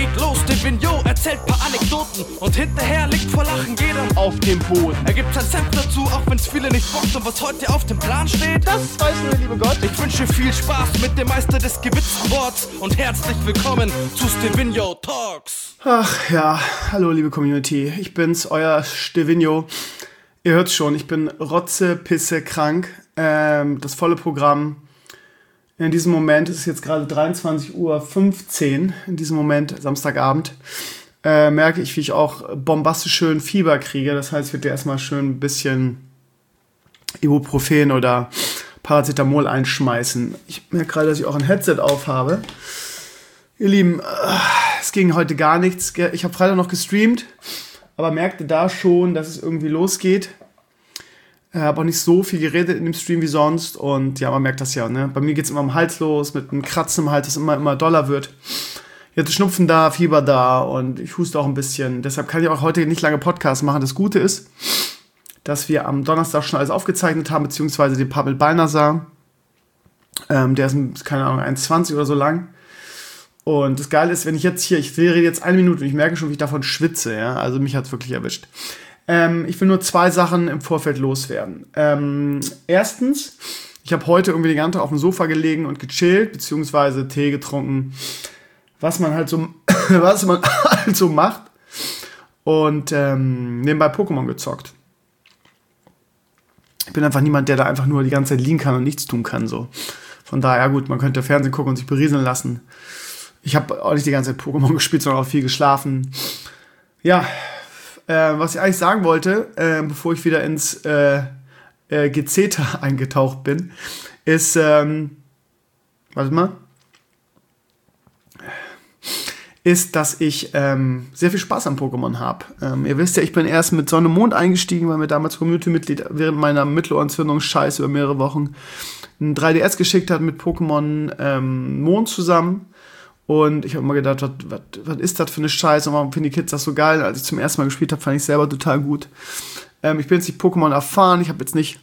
geht los, Stevino erzählt paar Anekdoten und hinterher liegt vor Lachen jeder auf dem Boden. Er gibt sein Senf dazu, auch wenn's viele nicht bockt. Und was heute auf dem Plan steht, das weiß nur der liebe Gott. Ich wünsche viel Spaß mit dem Meister des gewitzten Worts und herzlich willkommen zu Stevino Talks. Ach ja, hallo liebe Community, ich bin's, euer Stevino. Ihr hört's schon, ich bin Rotze-Pisse krank. Das volle Programm. In diesem Moment ist es jetzt gerade 23:15 Uhr. In diesem Moment, Samstagabend, merke ich, wie ich auch bombastisch schön Fieber kriege. Das heißt, ich werde erstmal schön ein bisschen Ibuprofen oder Paracetamol einschmeißen. Ich merke gerade, dass ich auch ein Headset aufhabe. Ihr Lieben, es ging heute gar nichts. Ich habe Freitag noch gestreamt, aber merkte da schon, dass es irgendwie losgeht. Habe auch nicht so viel geredet in dem Stream wie sonst. Und ja, man merkt das ja, ne? Bei mir geht es immer am Hals los, mit einem Kratzen im Hals, das immer doller wird. Jetzt Schnupfen da, Fieber da und ich huste auch ein bisschen. Deshalb kann ich auch heute nicht lange Podcasts machen. Das Gute ist, dass wir am Donnerstag schon alles aufgezeichnet haben, beziehungsweise den Pavel Balnasar. Der ist, keine Ahnung, 1,20 oder so lang. Und das Geile ist, wenn ich jetzt hier, ich rede jetzt 1 Minute und ich merke schon, wie ich davon schwitze, ja. Also mich hat es wirklich erwischt. Ich will nur 2 Sachen im Vorfeld loswerden. Erstens, ich habe heute irgendwie den ganzen Tag auf dem Sofa gelegen und gechillt, beziehungsweise Tee getrunken, was man halt so macht. Und nebenbei Pokémon gezockt. Ich bin einfach niemand, der da einfach nur die ganze Zeit liegen kann und nichts tun kann. So. Von daher, gut, man könnte Fernsehen gucken und sich berieseln lassen. Ich habe auch nicht die ganze Zeit Pokémon gespielt, sondern auch viel geschlafen. Ja, was ich eigentlich sagen wollte, bevor ich wieder ins Gezeta eingetaucht bin, ist, ist, dass ich sehr viel Spaß am Pokémon habe. Ihr wisst ja, ich bin erst mit Sonne und Mond eingestiegen, weil mir damals Community-Mitglied während meiner Mittelohrentzündung Scheiß über mehrere Wochen ein 3DS geschickt hat mit Pokémon Mond zusammen. Und ich habe immer gedacht, was ist das für eine Scheiße und warum finden die Kids das so geil? Als ich zum ersten Mal gespielt habe, fand ich selber total gut. Ich bin jetzt nicht Pokémon erfahren, ich habe jetzt nicht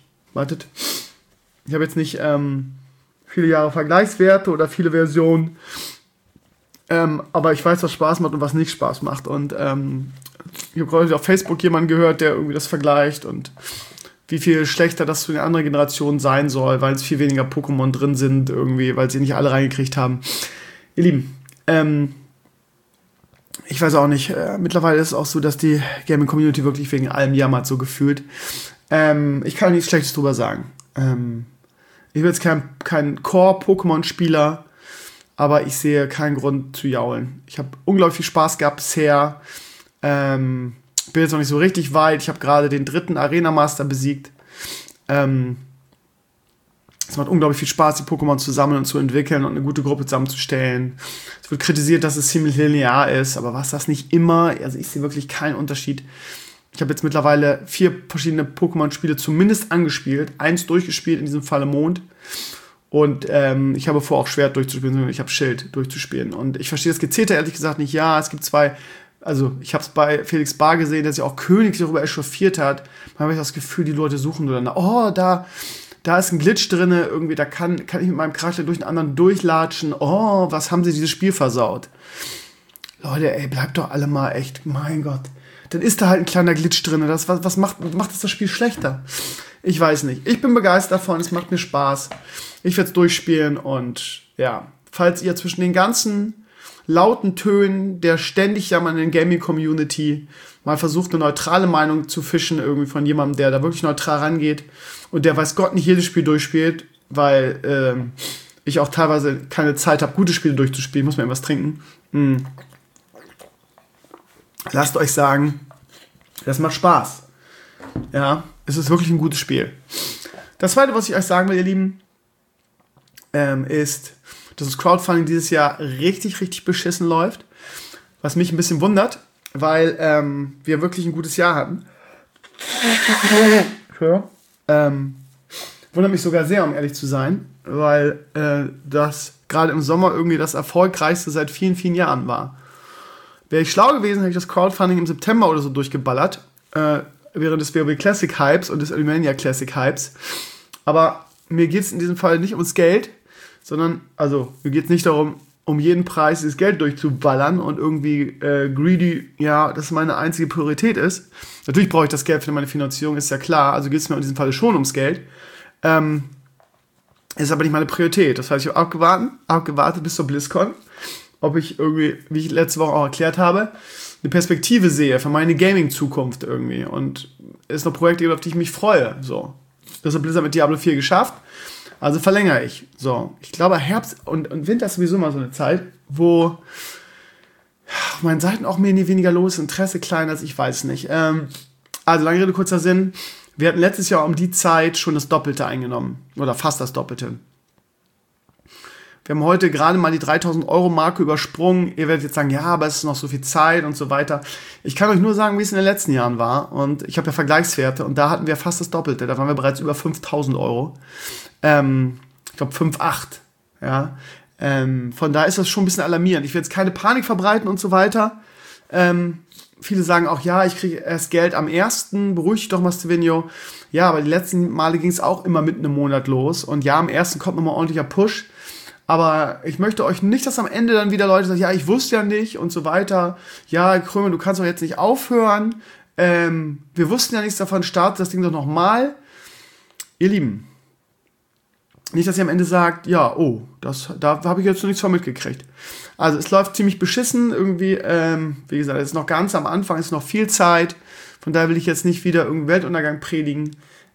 viele Jahre Vergleichswerte oder viele Versionen. Aber ich weiß, was Spaß macht und was nicht Spaß macht. Und ich habe heute auf Facebook jemanden gehört, der irgendwie das vergleicht und wie viel schlechter das für eine andere Generation sein soll, weil es viel weniger Pokémon drin sind, irgendwie, weil sie nicht alle reingekriegt haben. Ihr Lieben, ich weiß auch nicht, mittlerweile ist es auch so, dass die Gaming-Community wirklich wegen allem jammert, so gefühlt. Ich kann nichts Schlechtes drüber sagen. Ich bin jetzt kein Core-Pokémon-Spieler, aber ich sehe keinen Grund zu jaulen. Ich habe unglaublich viel Spaß gehabt bisher. Bin jetzt noch nicht so richtig weit. Ich habe gerade den 3. Arena-Master besiegt. Es macht unglaublich viel Spaß, die Pokémon zu sammeln und zu entwickeln und eine gute Gruppe zusammenzustellen. Es wird kritisiert, dass es ziemlich linear ist, aber was das nicht immer, also ich sehe wirklich keinen Unterschied. Ich habe jetzt mittlerweile 4 verschiedene Pokémon-Spiele zumindest angespielt, 1 durchgespielt, in diesem Falle Mond. Und ich habe vor, auch Schwert durchzuspielen, sondern ich habe Schild durchzuspielen. Und ich verstehe das Gezählte ehrlich gesagt nicht. Ja, es gibt 2, also ich habe es bei Felix Bar gesehen, der sich auch königlich darüber echauffiert hat. Man habe ich das Gefühl, die Leute suchen nur danach, da ist ein Glitch drin, irgendwie, da kann ich mit meinem Charakter durch einen anderen durchlatschen. Oh, was haben sie dieses Spiel versaut? Leute, ey, bleibt doch alle mal echt, mein Gott. Dann ist da halt ein kleiner Glitch drin. Was macht das Spiel schlechter? Ich weiß nicht. Ich bin begeistert davon, es macht mir Spaß. Ich werde es durchspielen und ja, falls ihr zwischen den ganzen lauten Tönen der ständig jammernden Gaming-Community mal versucht, eine neutrale Meinung zu fischen, irgendwie von jemandem, der da wirklich neutral rangeht und der weiß Gott nicht jedes Spiel durchspielt, weil ich auch teilweise keine Zeit habe, gute Spiele durchzuspielen, muss man etwas trinken. Lasst euch sagen, das macht Spaß. Ja, es ist wirklich ein gutes Spiel. Das Zweite, was ich euch sagen will, ihr Lieben, ist, dass das Crowdfunding dieses Jahr richtig, richtig beschissen läuft. Was mich ein bisschen wundert, weil wir wirklich ein gutes Jahr hatten. Wundert mich sogar sehr, um ehrlich zu sein, weil das gerade im Sommer irgendwie das erfolgreichste seit vielen, vielen Jahren war. Wäre ich schlau gewesen, hätte ich das Crowdfunding im September oder so durchgeballert, während des WoW Classic Hypes und des Alimania Classic Hypes. Aber mir geht es in diesem Fall nicht ums Geld, sondern, also, mir geht es nicht darum, um jeden Preis dieses Geld durchzuballern und irgendwie greedy, ja, das meine einzige Priorität ist. Natürlich brauche ich das Geld für meine Finanzierung, ist ja klar, also geht es mir in diesem Fall schon ums Geld. Ist aber nicht meine Priorität. Das heißt, ich habe abgewartet bis zur BlizzCon, ob ich irgendwie, wie ich letzte Woche auch erklärt habe, eine Perspektive sehe für meine Gaming-Zukunft irgendwie. Und es noch Projekte gibt, auf die ich mich freue. So. Das hat Blizzard mit Diablo 4 geschafft. Also verlängere ich. So. Ich glaube, Herbst und Winter ist sowieso mal so eine Zeit, wo auf meinen Seiten auch mehr weniger los ist, Interesse kleiner als ich weiß nicht. Also lange Rede, kurzer Sinn. Wir hatten letztes Jahr um die Zeit schon das Doppelte eingenommen. Oder fast das Doppelte. Wir haben heute gerade mal die 3.000-Euro-Marke übersprungen. Ihr werdet jetzt sagen, ja, aber es ist noch so viel Zeit und so weiter. Ich kann euch nur sagen, wie es in den letzten Jahren war. Und ich habe ja Vergleichswerte. Und da hatten wir fast das Doppelte. Da waren wir bereits über 5.000 Euro. Ich glaube 5,8. Ja. Von daher ist das schon ein bisschen alarmierend. Ich will jetzt keine Panik verbreiten und so weiter. Viele sagen auch, ja, ich kriege erst Geld am 1. Beruhig dich doch mal, Stevenio. Ja, aber die letzten Male ging es auch immer mitten im Monat los. Und ja, am 1. kommt nochmal ordentlicher Push. Aber ich möchte euch nicht, dass am Ende dann wieder Leute sagen, ja, ich wusste ja nicht und so weiter. Ja, Krömer, du kannst doch jetzt nicht aufhören. Wir wussten ja nichts davon, startet das Ding doch nochmal. Ihr Lieben, nicht, dass ihr am Ende sagt, ja, oh, da habe ich jetzt noch nichts von mitgekriegt. Also es läuft ziemlich beschissen irgendwie. Wie gesagt, es ist noch ganz am Anfang, es ist noch viel Zeit. Von daher will ich jetzt nicht wieder irgendeinen Weltuntergang predigen.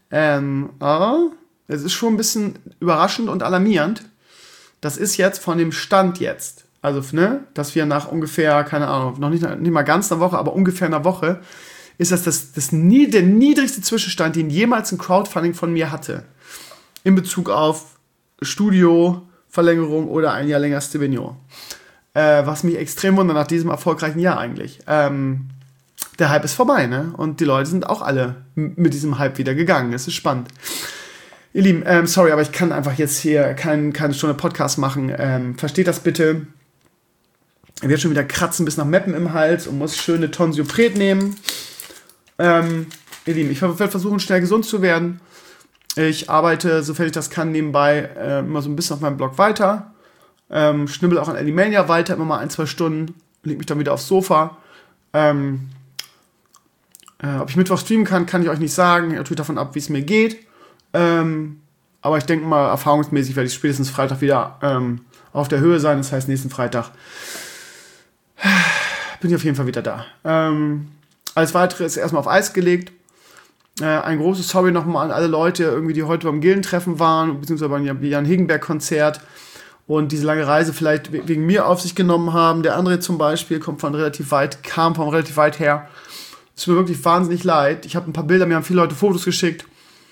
Aber es ist schon ein bisschen überraschend und alarmierend. Das ist jetzt von dem Stand jetzt. Also, ne, dass wir nach ungefähr, keine Ahnung, noch nicht mal ganz einer Woche, aber ungefähr einer Woche, ist das der niedrigste Zwischenstand, den jemals ein Crowdfunding von mir hatte. In Bezug auf Studio-Verlängerung oder ein Jahr länger Stevenio. Was mich extrem wundert nach diesem erfolgreichen Jahr eigentlich. Der Hype ist vorbei, ne? Und die Leute sind auch alle mit diesem Hype wieder gegangen. Es ist spannend. Ihr Lieben, sorry, aber ich kann einfach jetzt hier keine Stunde Podcast machen. Versteht das bitte. Ich werde schon wieder kratzen bis nach Meppen im Hals und muss schöne Tonsupret nehmen. Ihr Lieben, ich werde versuchen, schnell gesund zu werden. Ich arbeite, sofern ich das kann, nebenbei immer so ein bisschen auf meinem Blog weiter. Schnibbel auch an Alimania weiter, immer mal 1-2 Stunden. Leg mich dann wieder aufs Sofa. Ob ich Mittwoch streamen kann ich euch nicht sagen. Hängt natürlich davon ab, wie es mir geht. Aber ich denke mal, erfahrungsmäßig werde ich spätestens Freitag wieder auf der Höhe sein. Das heißt, nächsten Freitag bin ich auf jeden Fall wieder da. Alles Weitere ist erstmal auf Eis gelegt. Ein großes Sorry nochmal an alle Leute, irgendwie, die heute beim Gildentreffen waren, beziehungsweise beim Jan-Hegenberg-Konzert und diese lange Reise vielleicht wegen mir auf sich genommen haben. Der André zum Beispiel kam von relativ weit her. Es tut mir wirklich wahnsinnig leid. Ich habe ein paar Bilder, mir haben viele Leute Fotos geschickt.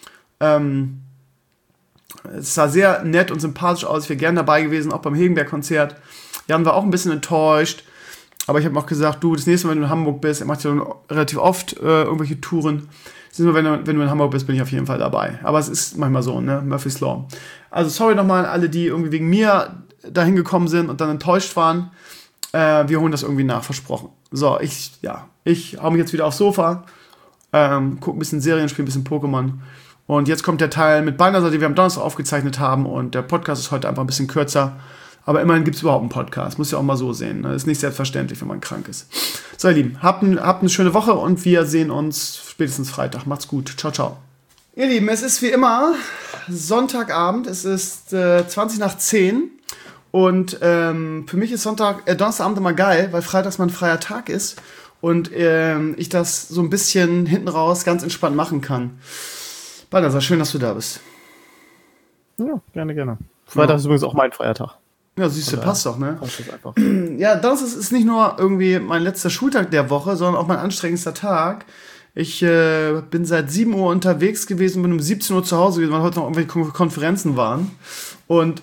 Es sah sehr nett und sympathisch aus. Ich wäre gerne dabei gewesen, auch beim Hegenberg-Konzert. Jan war auch ein bisschen enttäuscht. Aber ich habe auch gesagt, du, das nächste Mal, wenn du in Hamburg bist, er macht ja relativ oft irgendwelche Touren. Wenn du in Hamburg bist, bin ich auf jeden Fall dabei. Aber es ist manchmal so, ne? Murphy's Law. Also sorry nochmal an alle, die irgendwie wegen mir dahin gekommen sind und dann enttäuscht waren. Wir holen das irgendwie nach, versprochen. So, ich hau mich jetzt wieder aufs Sofa, guck ein bisschen Serien, spiele ein bisschen Pokémon. Und jetzt kommt der Teil mit Balnasar, den wir am Donnerstag aufgezeichnet haben. Und der Podcast ist heute einfach ein bisschen kürzer. Aber immerhin gibt es überhaupt einen Podcast. Muss ja auch mal so sehen. Das ist nicht selbstverständlich, wenn man krank ist. So, ihr Lieben, habt eine schöne Woche und wir sehen uns spätestens Freitag. Macht's gut. Ciao, ciao. Ihr Lieben, es ist wie immer Sonntagabend. Es ist 20 nach 10. Und für mich ist Donnerstagabend immer geil, weil freitags mal ein freier Tag ist. Und ich das so ein bisschen hinten raus ganz entspannt machen kann. Balthasar, schön, dass du da bist. Ja, gerne. Freitag ist übrigens auch mein freier Tag. Ja, siehst du, passt doch, ne? Ja, das ist nicht nur irgendwie mein letzter Schultag der Woche, sondern auch mein anstrengendster Tag. Ich bin seit 7 Uhr unterwegs gewesen, bin um 17 Uhr zu Hause gewesen, weil heute noch irgendwelche Konferenzen waren. Und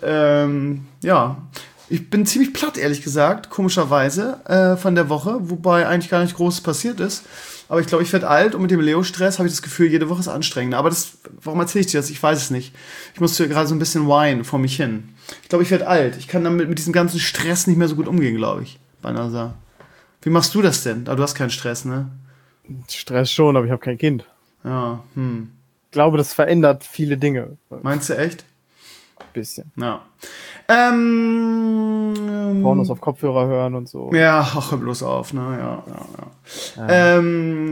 ich bin ziemlich platt, ehrlich gesagt, komischerweise, von der Woche, wobei eigentlich gar nicht Großes passiert ist. Aber ich glaube, ich werde alt und mit dem Leo-Stress habe ich das Gefühl, jede Woche ist anstrengender. Aber warum erzähle ich dir das? Ich weiß es nicht. Ich musste gerade so ein bisschen whinen vor mich hin. Ich glaube, ich werde alt. Ich kann damit mit diesem ganzen Stress nicht mehr so gut umgehen, glaube ich. Balthasar. Wie machst du das denn? Aber du hast keinen Stress, ne? Stress schon, aber ich habe kein Kind. Ja, Ich glaube, das verändert viele Dinge. Meinst du echt? Ein bisschen. Ja. Pornos auf Kopfhörer hören und so. Ja, ach, hör bloß auf, ne? Ja.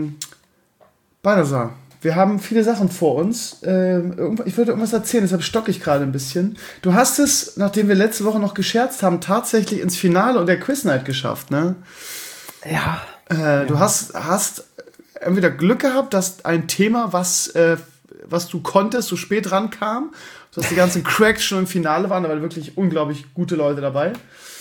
Balthasar, wir haben viele Sachen vor uns. Ich würde irgendwas erzählen, deshalb stocke ich gerade ein bisschen. Du hast es, nachdem wir letzte Woche noch gescherzt haben, tatsächlich ins Finale und der Quiz Night geschafft, ne? Ja. Du hast entweder Glück gehabt, dass ein Thema, was du konntest, so spät rankam, dass die ganzen Cracks schon im Finale waren, da waren wirklich unglaublich gute Leute dabei.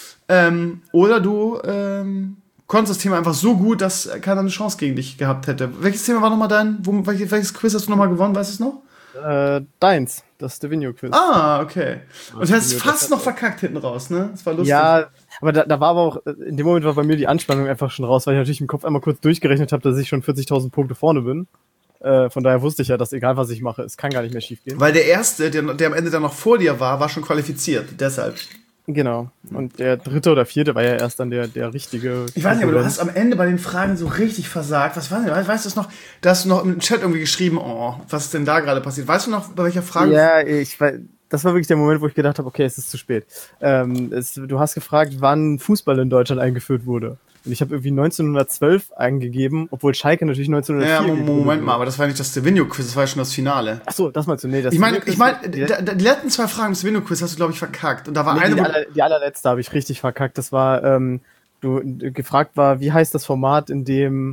Oder du konntest das Thema einfach so gut, dass keiner eine Chance gegen dich gehabt hätte. Welches Thema war nochmal welches Quiz hast du nochmal gewonnen, weißt du es noch? Deins, das Stevino-Quiz. Ah, okay. Und du hast fast noch verkackt hinten raus, ne? Das war lustig. Ja, aber da war aber auch, in dem Moment war bei mir die Anspannung einfach schon raus, weil ich natürlich im Kopf einmal kurz durchgerechnet habe, dass ich schon 40.000 Punkte vorne bin. Von daher wusste ich ja, dass egal was ich mache, es kann gar nicht mehr schief gehen. Weil der Erste, der am Ende dann noch vor dir war schon qualifiziert, deshalb. Genau. Und der dritte oder vierte war ja erst dann der richtige. Ich weiß nicht, aber du hast am Ende bei den Fragen so richtig versagt. Was war denn? Weißt du es noch? Da hast du noch im Chat irgendwie geschrieben, oh, was ist denn da gerade passiert? Weißt du noch, bei welcher Frage? Ja, das war wirklich der Moment, wo ich gedacht habe, okay, es ist zu spät. Du hast gefragt, wann Fußball in Deutschland eingeführt wurde. Und ich habe irgendwie 1912 eingegeben, obwohl Schalke natürlich 1904 Ja, Moment mal, aber das war nicht das Stevino-Quiz, das war ja schon das Finale. Achso, das meinst du? Nee, das Ich meine, die letzten 2 Fragen im Stevino-Quiz hast du, glaube ich, verkackt. Und da war die allerletzte habe ich richtig verkackt. Das war, gefragt war, wie heißt das Format, in dem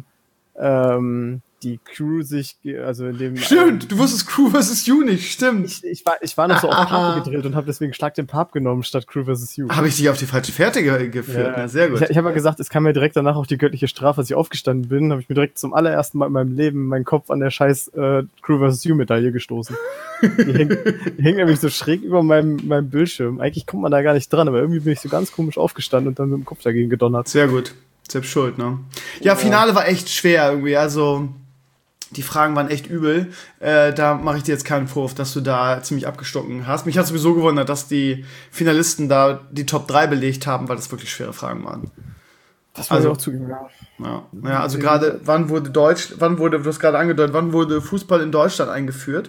die Crew sich, also in dem... Stimmt, du wusstest Crew vs. You nicht, stimmt. Ich war noch so auf Pape gedrillt und habe deswegen Schlag den Pap genommen statt Crew vs. You. Habe ich dich auf die falsche Fährte geführt? Ja. Na, sehr gut. Ich habe ja gesagt, es kam mir direkt danach auch die göttliche Strafe, als ich aufgestanden bin, habe ich mir direkt zum allerersten Mal in meinem Leben meinen Kopf an der scheiß Crew vs. You Medaille gestoßen. Die hing nämlich so schräg über meinem Bildschirm. Eigentlich kommt man da gar nicht dran, aber irgendwie bin ich so ganz komisch aufgestanden und dann mit dem Kopf dagegen gedonnert. Sehr gut. Selbst schuld, ne? Ja, Finale war echt schwer irgendwie, also... Die Fragen waren echt übel. Da mache ich dir jetzt keinen Vorwurf, dass du da ziemlich abgestocken hast. Mich hat sowieso gewundert, dass die Finalisten da die Top 3 belegt haben, weil das wirklich schwere Fragen waren. Das war also auch zugeben, ja. Ja, also gerade, du hast gerade angedeutet, wann wurde Fußball in Deutschland eingeführt?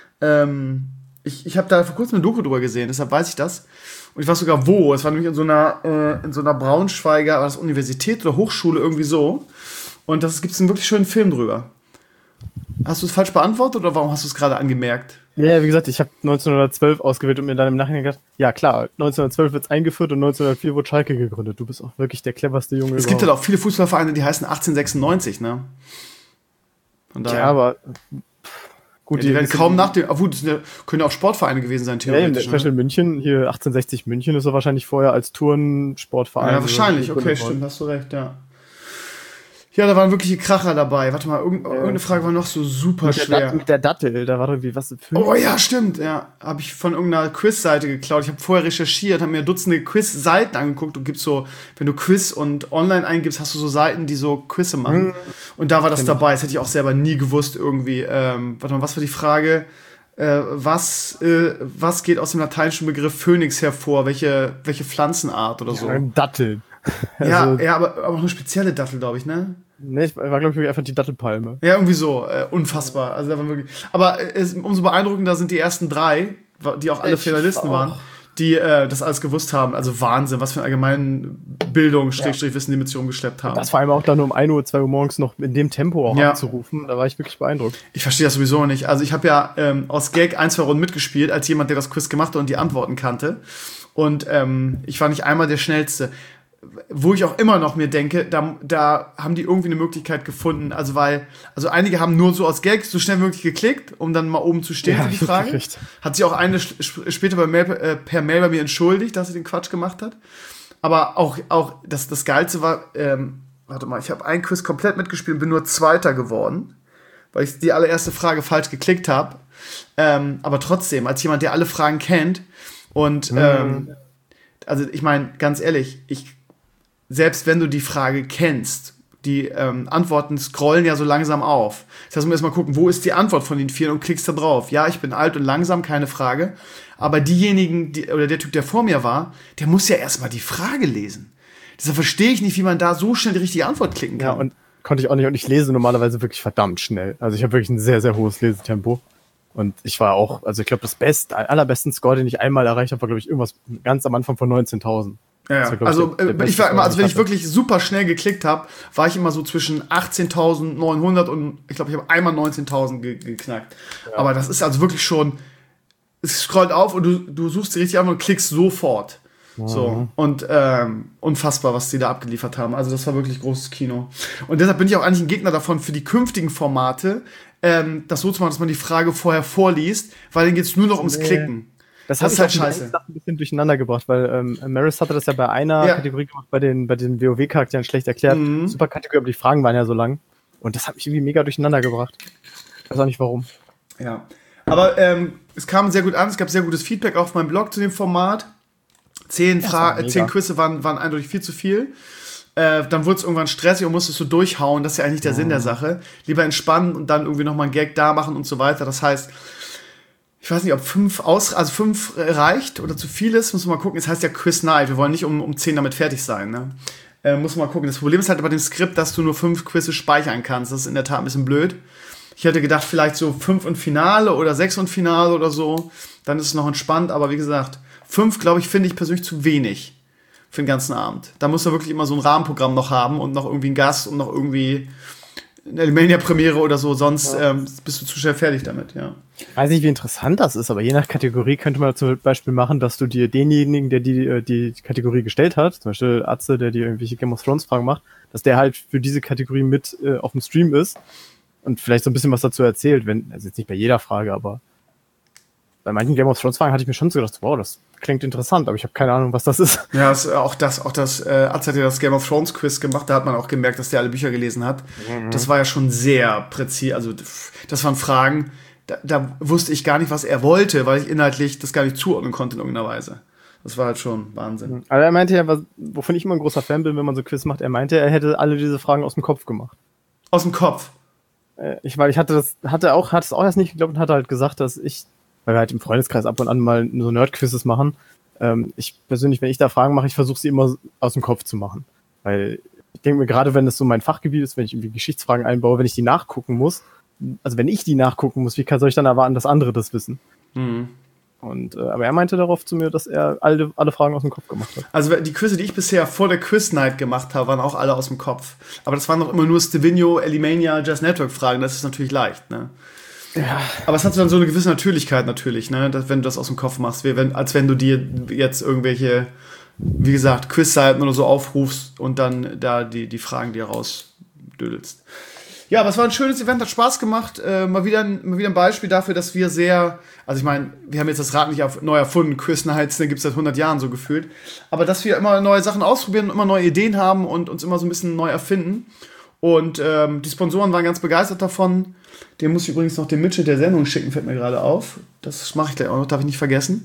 Ich habe da vor kurzem eine Doku drüber gesehen, deshalb weiß ich das. Und ich weiß sogar wo. Es war nämlich in so einer Braunschweiger, war das Universität oder Hochschule, irgendwie so. Und das gibt's einen wirklich schönen Film drüber. Hast du es falsch beantwortet oder warum hast du es gerade angemerkt? Ja, wie gesagt, ich habe 1912 ausgewählt und mir dann im Nachhinein gedacht, ja klar, 1912 wird es eingeführt und 1904 wurde Schalke gegründet. Du bist auch wirklich der cleverste Junge. Es gibt halt auch viele Fußballvereine, die heißen 1896, ne? Von daher. Ja, aber gut, die werden kaum nach dem. Obwohl, das können ja auch Sportvereine gewesen sein, theoretisch. Ja, Special München, hier 1860 München ist er wahrscheinlich vorher als Turnsportverein. Ja, wahrscheinlich, okay, stimmt, hast du recht, ja. Ja, da waren wirkliche Kracher dabei. Warte mal, irgendeine Frage war noch so super schwer. Mit der Dattel, da war irgendwie was. Oh ja, stimmt, ja. Habe ich von irgendeiner Quiz-Seite geklaut. Ich habe vorher recherchiert, habe mir Dutzende Quiz-Seiten angeguckt und gibt's so, wenn du Quiz und online eingibst, hast du so Seiten, die so Quizze machen. Und da war das dabei. Das hätte ich auch selber nie gewusst irgendwie. Warte mal, was war die Frage? Was geht aus dem lateinischen Begriff Phönix hervor? Welche Pflanzenart oder so? Datteln. Ja, also, aber auch eine spezielle Dattel, glaube ich, ne? Ne, ich war, glaube ich, einfach die Dattelpalme. Ja, irgendwie so. Unfassbar. Also, da waren wirklich. Aber umso beeindruckender sind die ersten 3, die auch alle Finalisten waren, die das alles gewusst haben. Also Wahnsinn, was für eine allgemeine Bildung, Wissen, die mit sich rumgeschleppt haben. Das vor allem auch dann um 1 Uhr, 2 Uhr morgens noch in dem Tempo auch abzurufen. Da war ich wirklich beeindruckt. Ich verstehe das sowieso nicht. Also ich habe ja aus Gag 1, 2 Runden mitgespielt, als jemand, der das Quiz gemacht hat und die Antworten kannte. Und ich war nicht einmal der Schnellste. Wo ich auch immer noch mir denke, da haben die irgendwie eine Möglichkeit gefunden. Also einige haben nur so aus Gag so schnell wie möglich geklickt, um dann mal oben zu stehen für die Frage. Hat sich auch eine später per Mail bei mir entschuldigt, dass sie den Quatsch gemacht hat. Aber auch das Geilste war, warte mal, ich habe ein Quiz komplett mitgespielt und bin nur Zweiter geworden, weil ich die allererste Frage falsch geklickt habe. Aber trotzdem, als jemand, der alle Fragen kennt und also ich meine, ganz ehrlich, selbst wenn du die Frage kennst, die Antworten scrollen ja so langsam auf. Das heißt, du musst erstmal gucken, wo ist die Antwort von den 4 und klickst da drauf. Ja, ich bin alt und langsam, keine Frage. Aber diejenigen, oder der Typ, der vor mir war, der muss ja erstmal die Frage lesen. Deshalb verstehe ich nicht, wie man da so schnell die richtige Antwort klicken kann. Ja, und konnte ich auch nicht. Und ich lese normalerweise wirklich verdammt schnell. Also ich habe wirklich ein sehr, sehr hohes Lesetempo. Und ich war auch, also ich glaube, allerbesten Score, den ich einmal erreicht habe, war, glaube ich, irgendwas ganz am Anfang von 19.000. Ja, also ich war immer, also wenn ich wirklich super schnell geklickt habe, war ich immer so zwischen 18.900 und ich glaube, ich habe einmal 19.000 geknackt. Ja. Aber das ist also wirklich schon, es scrollt auf und du suchst die richtig an und klickst sofort. So, und unfassbar, was die da abgeliefert haben. Also das war wirklich großes Kino. Und deshalb bin ich auch eigentlich ein Gegner davon, für die künftigen Formate das so zu machen, dass man die Frage vorher vorliest, weil dann geht es nur noch ums Klicken. Das ist halt scheiße. Ein bisschen durcheinander gebracht, weil Maris hatte das ja bei einer Kategorie gemacht, bei den WoW-Charakteren schlecht erklärt. Super Kategorie, aber die Fragen waren ja so lang. Und das hat mich irgendwie mega durcheinander gebracht. Ich weiß auch nicht warum. Ja, aber es kam sehr gut an, es gab sehr gutes Feedback auf meinem Blog zu dem Format. 10 Quizze waren eindeutig viel zu viel. Dann wurde es irgendwann stressig und musstest du durchhauen. Das ist ja eigentlich der Sinn der Sache. Lieber entspannen und dann irgendwie nochmal einen Gag da machen und so weiter. Das heißt, ich weiß nicht, ob 5 reicht oder zu viel ist. Muss man mal gucken. Es heißt ja Quiz Night. Wir wollen nicht um 10 damit fertig sein. Ne? Muss man mal gucken. Das Problem ist halt bei dem Skript, dass du nur 5 Quizze speichern kannst. Das ist in der Tat ein bisschen blöd. Ich hätte gedacht, vielleicht so 5 und Finale oder 6 und Finale oder so. Dann ist es noch entspannt. Aber wie gesagt, 5, glaube ich, finde ich persönlich zu wenig für den ganzen Abend. Da muss er wirklich immer so ein Rahmenprogramm noch haben und noch irgendwie einen Gast und noch irgendwie eine Alimania-Premiere oder so, sonst bist du zu schnell fertig damit, ja. Ich weiß nicht, wie interessant das ist, aber je nach Kategorie könnte man zum Beispiel machen, dass du dir denjenigen, der die Kategorie gestellt hat, zum Beispiel Atze, der dir irgendwelche Game of Thrones Fragen macht, dass der halt für diese Kategorie mit auf dem Stream ist und vielleicht so ein bisschen was dazu erzählt, also jetzt nicht bei jeder Frage, aber bei manchen Game of Thrones Fragen hatte ich mir schon so gedacht, wow, das klingt interessant, aber ich habe keine Ahnung, was das ist. Ja, auch das Arzt hat ja das Game of Thrones Quiz gemacht, da hat man auch gemerkt, dass der alle Bücher gelesen hat. Das war ja schon sehr präzise, also das waren Fragen, da wusste ich gar nicht, was er wollte, weil ich inhaltlich das gar nicht zuordnen konnte in irgendeiner Weise. Das war halt schon Wahnsinn. Aber er meinte ja, wovon ich immer ein großer Fan bin, wenn man so Quiz macht, er meinte, er hätte alle diese Fragen aus dem Kopf gemacht. Aus dem Kopf? Ich hatte es auch erst nicht geglaubt und hatte halt gesagt, dass weil wir halt im Freundeskreis ab und an mal so Nerd-Quizzes machen. Ich persönlich, wenn ich da Fragen mache, ich versuche sie immer aus dem Kopf zu machen. Weil ich denke mir, gerade wenn das so mein Fachgebiet ist, wenn ich irgendwie Geschichtsfragen einbaue, wenn ich die nachgucken muss, wie soll ich dann erwarten, dass andere das wissen? Mhm. Aber er meinte darauf zu mir, dass er alle Fragen aus dem Kopf gemacht hat. Also die Quizze, die ich bisher vor der Quiz Night gemacht habe, waren auch alle aus dem Kopf. Aber das waren doch immer nur Stevino, Alimania, Jazz Network Fragen. Das ist natürlich leicht, ne? Ja. Aber es hat dann so eine gewisse Natürlichkeit natürlich, ne? Wenn du das aus dem Kopf machst, als wenn du dir jetzt irgendwelche, wie gesagt, Quizseiten oder so aufrufst und dann da die Fragen dir rausdödelst. Ja, aber es war ein schönes Event, hat Spaß gemacht. Mal wieder ein Beispiel dafür, dass wir also ich meine, wir haben jetzt das Rad nicht neu erfunden, Quiz Nights, den gibt es seit 100 Jahren so gefühlt. Aber dass wir immer neue Sachen ausprobieren und immer neue Ideen haben und uns immer so ein bisschen neu erfinden. Und die Sponsoren waren ganz begeistert davon. Den muss ich übrigens noch den Mitschnitt der Sendung schicken, fällt mir gerade auf. Das mache ich gleich auch noch, darf ich nicht vergessen.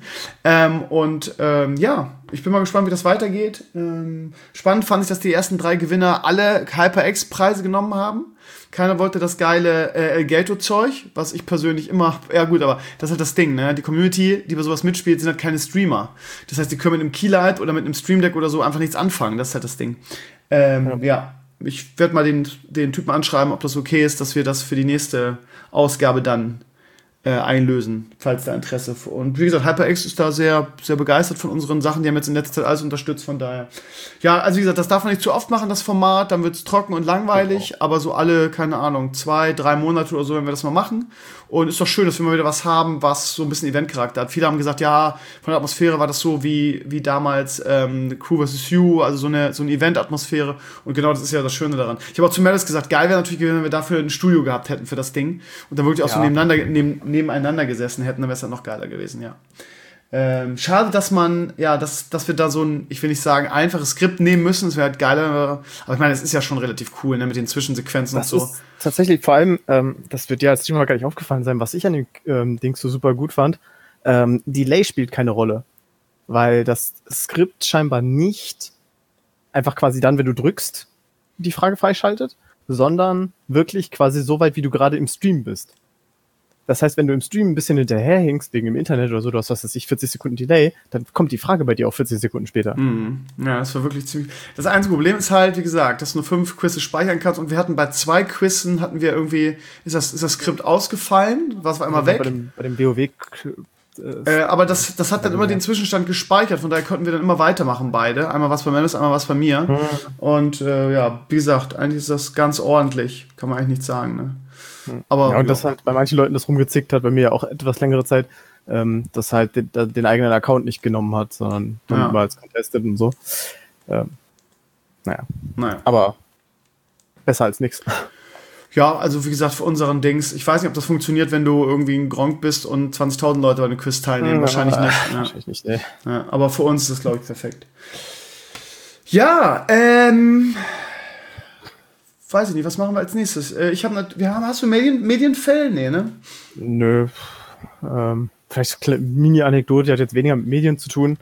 Ja, ich bin mal gespannt, wie das weitergeht. Spannend fand ich, dass die ersten 3 Gewinner alle HyperX-Preise genommen haben. Keiner wollte das geile Elgato-Zeug, was ich persönlich immer, ja gut, aber das ist halt das Ding, ne? Die Community, die bei sowas mitspielt, sind halt keine Streamer. Das heißt, die können mit einem Keylight oder mit einem Stream Deck oder so einfach nichts anfangen. Das ist halt das Ding. Ja. Ich werde mal den Typen anschreiben, ob das okay ist, dass wir das für die nächste Ausgabe dann einlösen, falls da Interesse. Und wie gesagt, HyperX ist da sehr, sehr begeistert von unseren Sachen. Die haben jetzt in letzter Zeit alles unterstützt, von daher. Ja, also wie gesagt, das darf man nicht zu oft machen, das Format. Dann wird es trocken und langweilig. Genau. Aber so alle, keine Ahnung, 2, 3 Monate oder so, wenn wir das mal machen. Und ist doch schön, dass wir mal wieder was haben, was so ein bisschen Eventcharakter hat. Viele haben gesagt, ja, von der Atmosphäre war das so wie damals Crew vs. You, also so eine Event-Atmosphäre. Und genau das ist ja das Schöne daran. Ich habe auch zu Melis gesagt, geil wäre natürlich gewesen, wenn wir dafür ein Studio gehabt hätten für das Ding. Und dann wirklich auch so nebeneinander gesessen hätten, dann wäre es dann noch geiler gewesen, ja. Schade, dass dass wir da so ein, ich will nicht sagen, einfaches Skript nehmen müssen, es wäre halt geiler, aber ich meine, es ist ja schon relativ cool, ne, mit den Zwischensequenzen das und so. Ist tatsächlich vor allem, das wird dir als Streamer gar nicht aufgefallen sein, was ich an dem Ding so super gut fand, Delay spielt keine Rolle, weil das Skript scheinbar nicht einfach quasi dann, wenn du drückst, die Frage freischaltet, sondern wirklich quasi so weit, wie du gerade im Stream bist. Das heißt, wenn du im Stream ein bisschen hinterherhinkst, wegen dem Internet oder so, du hast, was weiß ich, 40 Sekunden Delay, dann kommt die Frage bei dir auch 40 Sekunden später. Ja, das war wirklich ziemlich... Das einzige Problem ist halt, wie gesagt, dass du nur 5 Quizze speichern kannst und wir hatten bei 2 Quizzen, irgendwie, ist das Skript ausgefallen, war einmal weg. Bei dem WoW... aber das hat dann immer den Zwischenstand gespeichert, von daher konnten wir dann immer weitermachen, beide. Einmal was bei Melis, einmal was bei mir. Und wie gesagt, eigentlich ist das ganz ordentlich, kann man eigentlich nicht sagen, ne? Aber, ja, und das halt bei manchen Leuten das rumgezickt hat, bei mir ja auch etwas längere Zeit, dass halt den eigenen Account nicht genommen hat, sondern dann mal als contested und so. Naja. Aber besser als nichts. Ja, also wie gesagt, für unseren Dings, ich weiß nicht, ob das funktioniert, wenn du irgendwie ein Gronk bist und 20.000 Leute bei einem Quiz teilnehmen. Wahrscheinlich nicht. Ja. Wahrscheinlich nicht, ey. Ja, aber für uns ist das, glaube ich, perfekt. Ja, weiß ich nicht, was machen wir als nächstes? Hast du Medienfälle? Nee, ne? Nö. Vielleicht eine Mini-Anekdote, die hat jetzt weniger mit Medien zu tun.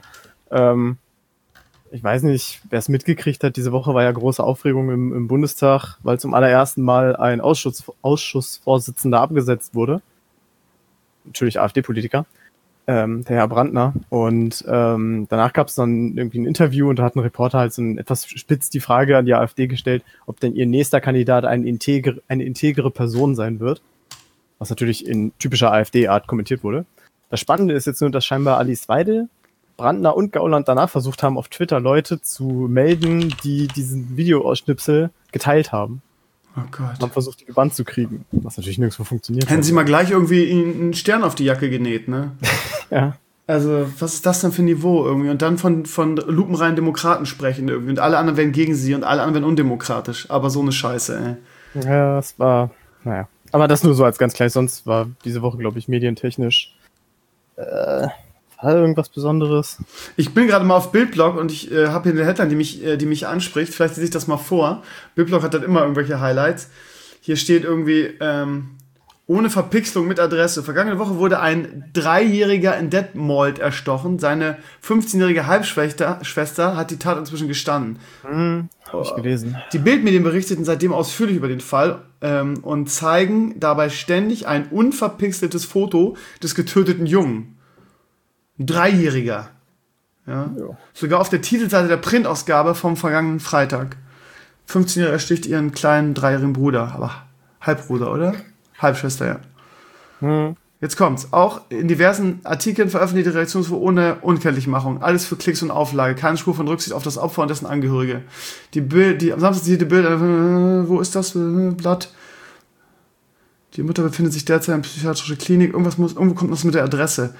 Ich weiß nicht, wer es mitgekriegt hat, diese Woche war ja große Aufregung im Bundestag, weil zum allerersten Mal ein Ausschussvorsitzender abgesetzt wurde. Natürlich AfD-Politiker, der Herr Brandner. Und danach gab es dann irgendwie ein Interview und da hat ein Reporter halt so etwas spitz die Frage an die AfD gestellt, ob denn ihr nächster Kandidat eine integere Person sein wird. Was natürlich in typischer AfD-Art kommentiert wurde. Das Spannende ist jetzt nur, dass scheinbar Alice Weidel, Brandner und Gauland danach versucht haben, auf Twitter Leute zu melden, die diesen Videoausschnipsel geteilt haben. Oh Gott. Haben versucht, die gebannt zu kriegen. Was natürlich nirgendwo funktioniert. Hätten sie mal gleich irgendwie einen Stern auf die Jacke genäht, ne? Ja. Also, was ist das denn für ein Niveau irgendwie? Und dann von lupenreinen Demokraten sprechen irgendwie. Und alle anderen wären gegen sie und alle anderen wären undemokratisch. Aber so eine Scheiße, ey. Ja, es war, naja. Aber das nur so als ganz klein. Sonst war diese Woche, glaube ich, medientechnisch irgendwas Besonderes? Ich bin gerade mal auf Bildblog und ich habe hier eine Headline, die mich anspricht. Vielleicht lese ich das mal vor. Bildblog hat dann immer irgendwelche Highlights. Hier steht irgendwie, ohne Verpixelung mit Adresse. Vergangene Woche wurde ein 3-Jähriger in Detmold erstochen. Seine 15-jährige Halbschwester hat die Tat inzwischen gestanden. Habe ich gelesen. Die Bildmedien berichteten seitdem ausführlich über den Fall und zeigen dabei ständig ein unverpixeltes Foto des getöteten Jungen. Ein 3-Jähriger. Ja. Sogar auf der Titelseite der Printausgabe vom vergangenen Freitag. 15-Jähriger ersticht ihren kleinen 3-jährigen Bruder. Aber Halbbruder, oder? Halbschwester, ja. Jetzt kommt's. Auch in diversen Artikeln veröffentlichte die Redaktionswoche ohne Unkenntlichmachung. Alles für Klicks und Auflage. Keine Spur von Rücksicht auf das Opfer und dessen Angehörige. Die am Samstag zitierte Bild, wo ist das Blatt? Die Mutter befindet sich derzeit in einer psychiatrischen Klinik. Irgendwo kommt was mit der Adresse.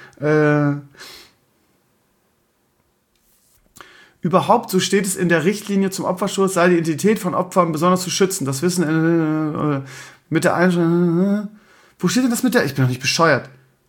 Überhaupt, so steht es in der Richtlinie zum Opferschutz, sei die Identität von Opfern besonders zu schützen. Das Wissen mit der Einstellung. Wo steht denn das mit der? Ich bin doch nicht bescheuert.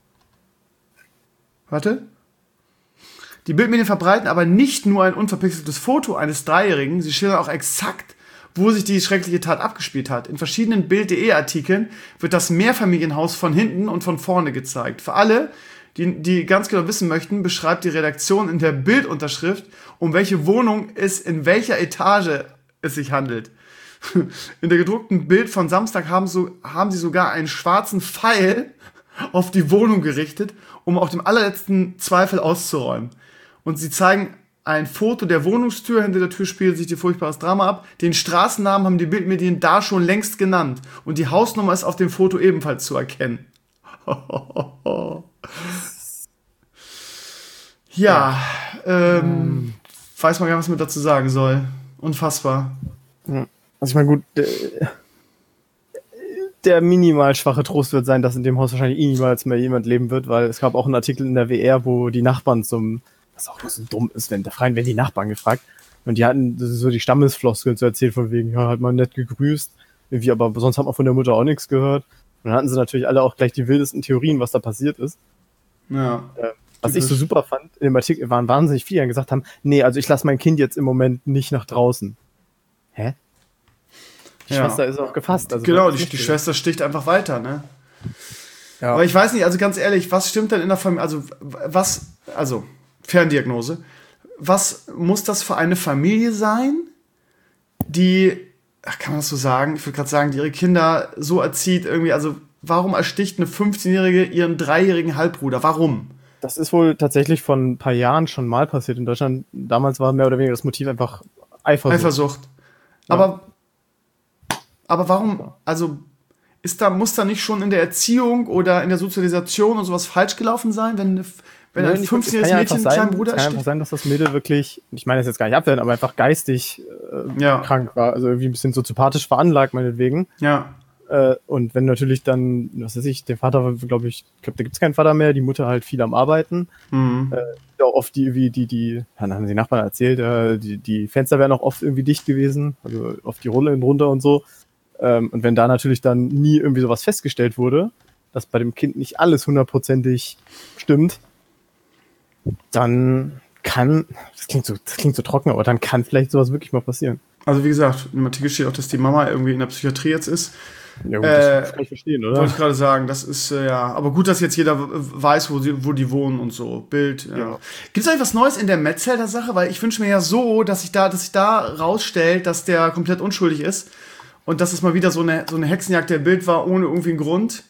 Warte. Die Bildmedien verbreiten aber nicht nur ein unverpixeltes Foto eines 3-Jährigen, sie schildern auch exakt, wo sich die schreckliche Tat abgespielt hat. In verschiedenen Bild.de-Artikeln wird das Mehrfamilienhaus von hinten und von vorne gezeigt. Für alle, die ganz genau wissen möchten, beschreibt die Redaktion in der Bildunterschrift, um welche Wohnung es in welcher Etage es sich handelt. In der gedruckten Bild von Samstag haben sie sogar einen schwarzen Pfeil auf die Wohnung gerichtet, um auf dem allerletzten Zweifel auszuräumen. Und sie zeigen ein Foto der Wohnungstür, hinter der Tür spielt sich die furchtbares Drama ab. Den Straßennamen haben die Bildmedien da schon längst genannt. Und die Hausnummer ist auf dem Foto ebenfalls zu erkennen. Ja, weiß man gar nicht, was man dazu sagen soll. Unfassbar. Also ich meine, gut, der minimal schwache Trost wird sein, dass in dem Haus wahrscheinlich niemals mehr jemand leben wird, weil es gab auch einen Artikel in der WR, wo die Nachbarn was auch so dumm ist, wenn die Nachbarn gefragt. Und die hatten so die Stammesfloskeln zu erzählen, von wegen, ja, hat man nett gegrüßt, irgendwie, aber sonst hat man von der Mutter auch nichts gehört. Und dann hatten sie natürlich alle auch gleich die wildesten Theorien, was da passiert ist. Ja. Was ich so super fand, in dem Artikel waren wahnsinnig viele, die gesagt haben, nee, also ich lasse mein Kind jetzt im Moment nicht nach draußen. Hä? Die Schwester ist auch gefasst. Also genau, die Schwester sticht einfach weiter, ne? Ja. Aber ich weiß nicht, also ganz ehrlich, was stimmt denn in der Familie, also Ferndiagnose, was muss das für eine Familie sein, die, kann man das so sagen, ich würde gerade sagen, die ihre Kinder so erzieht, irgendwie, also warum ersticht eine 15-Jährige ihren 3-jährigen Halbbruder? Warum? Das ist wohl tatsächlich vor ein paar Jahren schon mal passiert in Deutschland. Damals war mehr oder weniger das Motiv einfach Eifersucht. Ja. Aber warum, also muss da nicht schon in der Erziehung oder in der Sozialisation und sowas falsch gelaufen sein, wenn ein 15-jähriges Mädchen einen kleinen Bruder ersticht? Es kann einfach sein, dass das Mädel wirklich, ich meine das jetzt gar nicht abwerten, aber einfach geistig krank war, also irgendwie ein bisschen soziopathisch veranlagt meinetwegen. Ja. Und wenn natürlich dann, was weiß ich, der Vater, glaube ich, da gibt's keinen Vater mehr, die Mutter halt viel am Arbeiten. Auch oft dann haben die Nachbarn erzählt, die Fenster wären auch oft irgendwie dicht gewesen, also auf die Rolle runter und so. Und wenn da natürlich dann nie irgendwie sowas festgestellt wurde, dass bei dem Kind nicht alles 100%ig stimmt, dann das klingt so trocken, aber dann kann vielleicht sowas wirklich mal passieren. Also wie gesagt, im Artikel steht auch, dass die Mama irgendwie in der Psychiatrie jetzt ist. Ja gut, das kann ich verstehen, oder? Wollte ich gerade sagen, das ist, aber gut, dass jetzt jeder weiß, wo die wohnen und so. Bild, ja. Gibt es eigentlich was Neues in der Metzelder-Sache? Weil ich wünsche mir ja so, dass sich da rausstellt, dass der komplett unschuldig ist und dass es mal wieder so eine Hexenjagd der Bild war, ohne irgendwie einen Grund.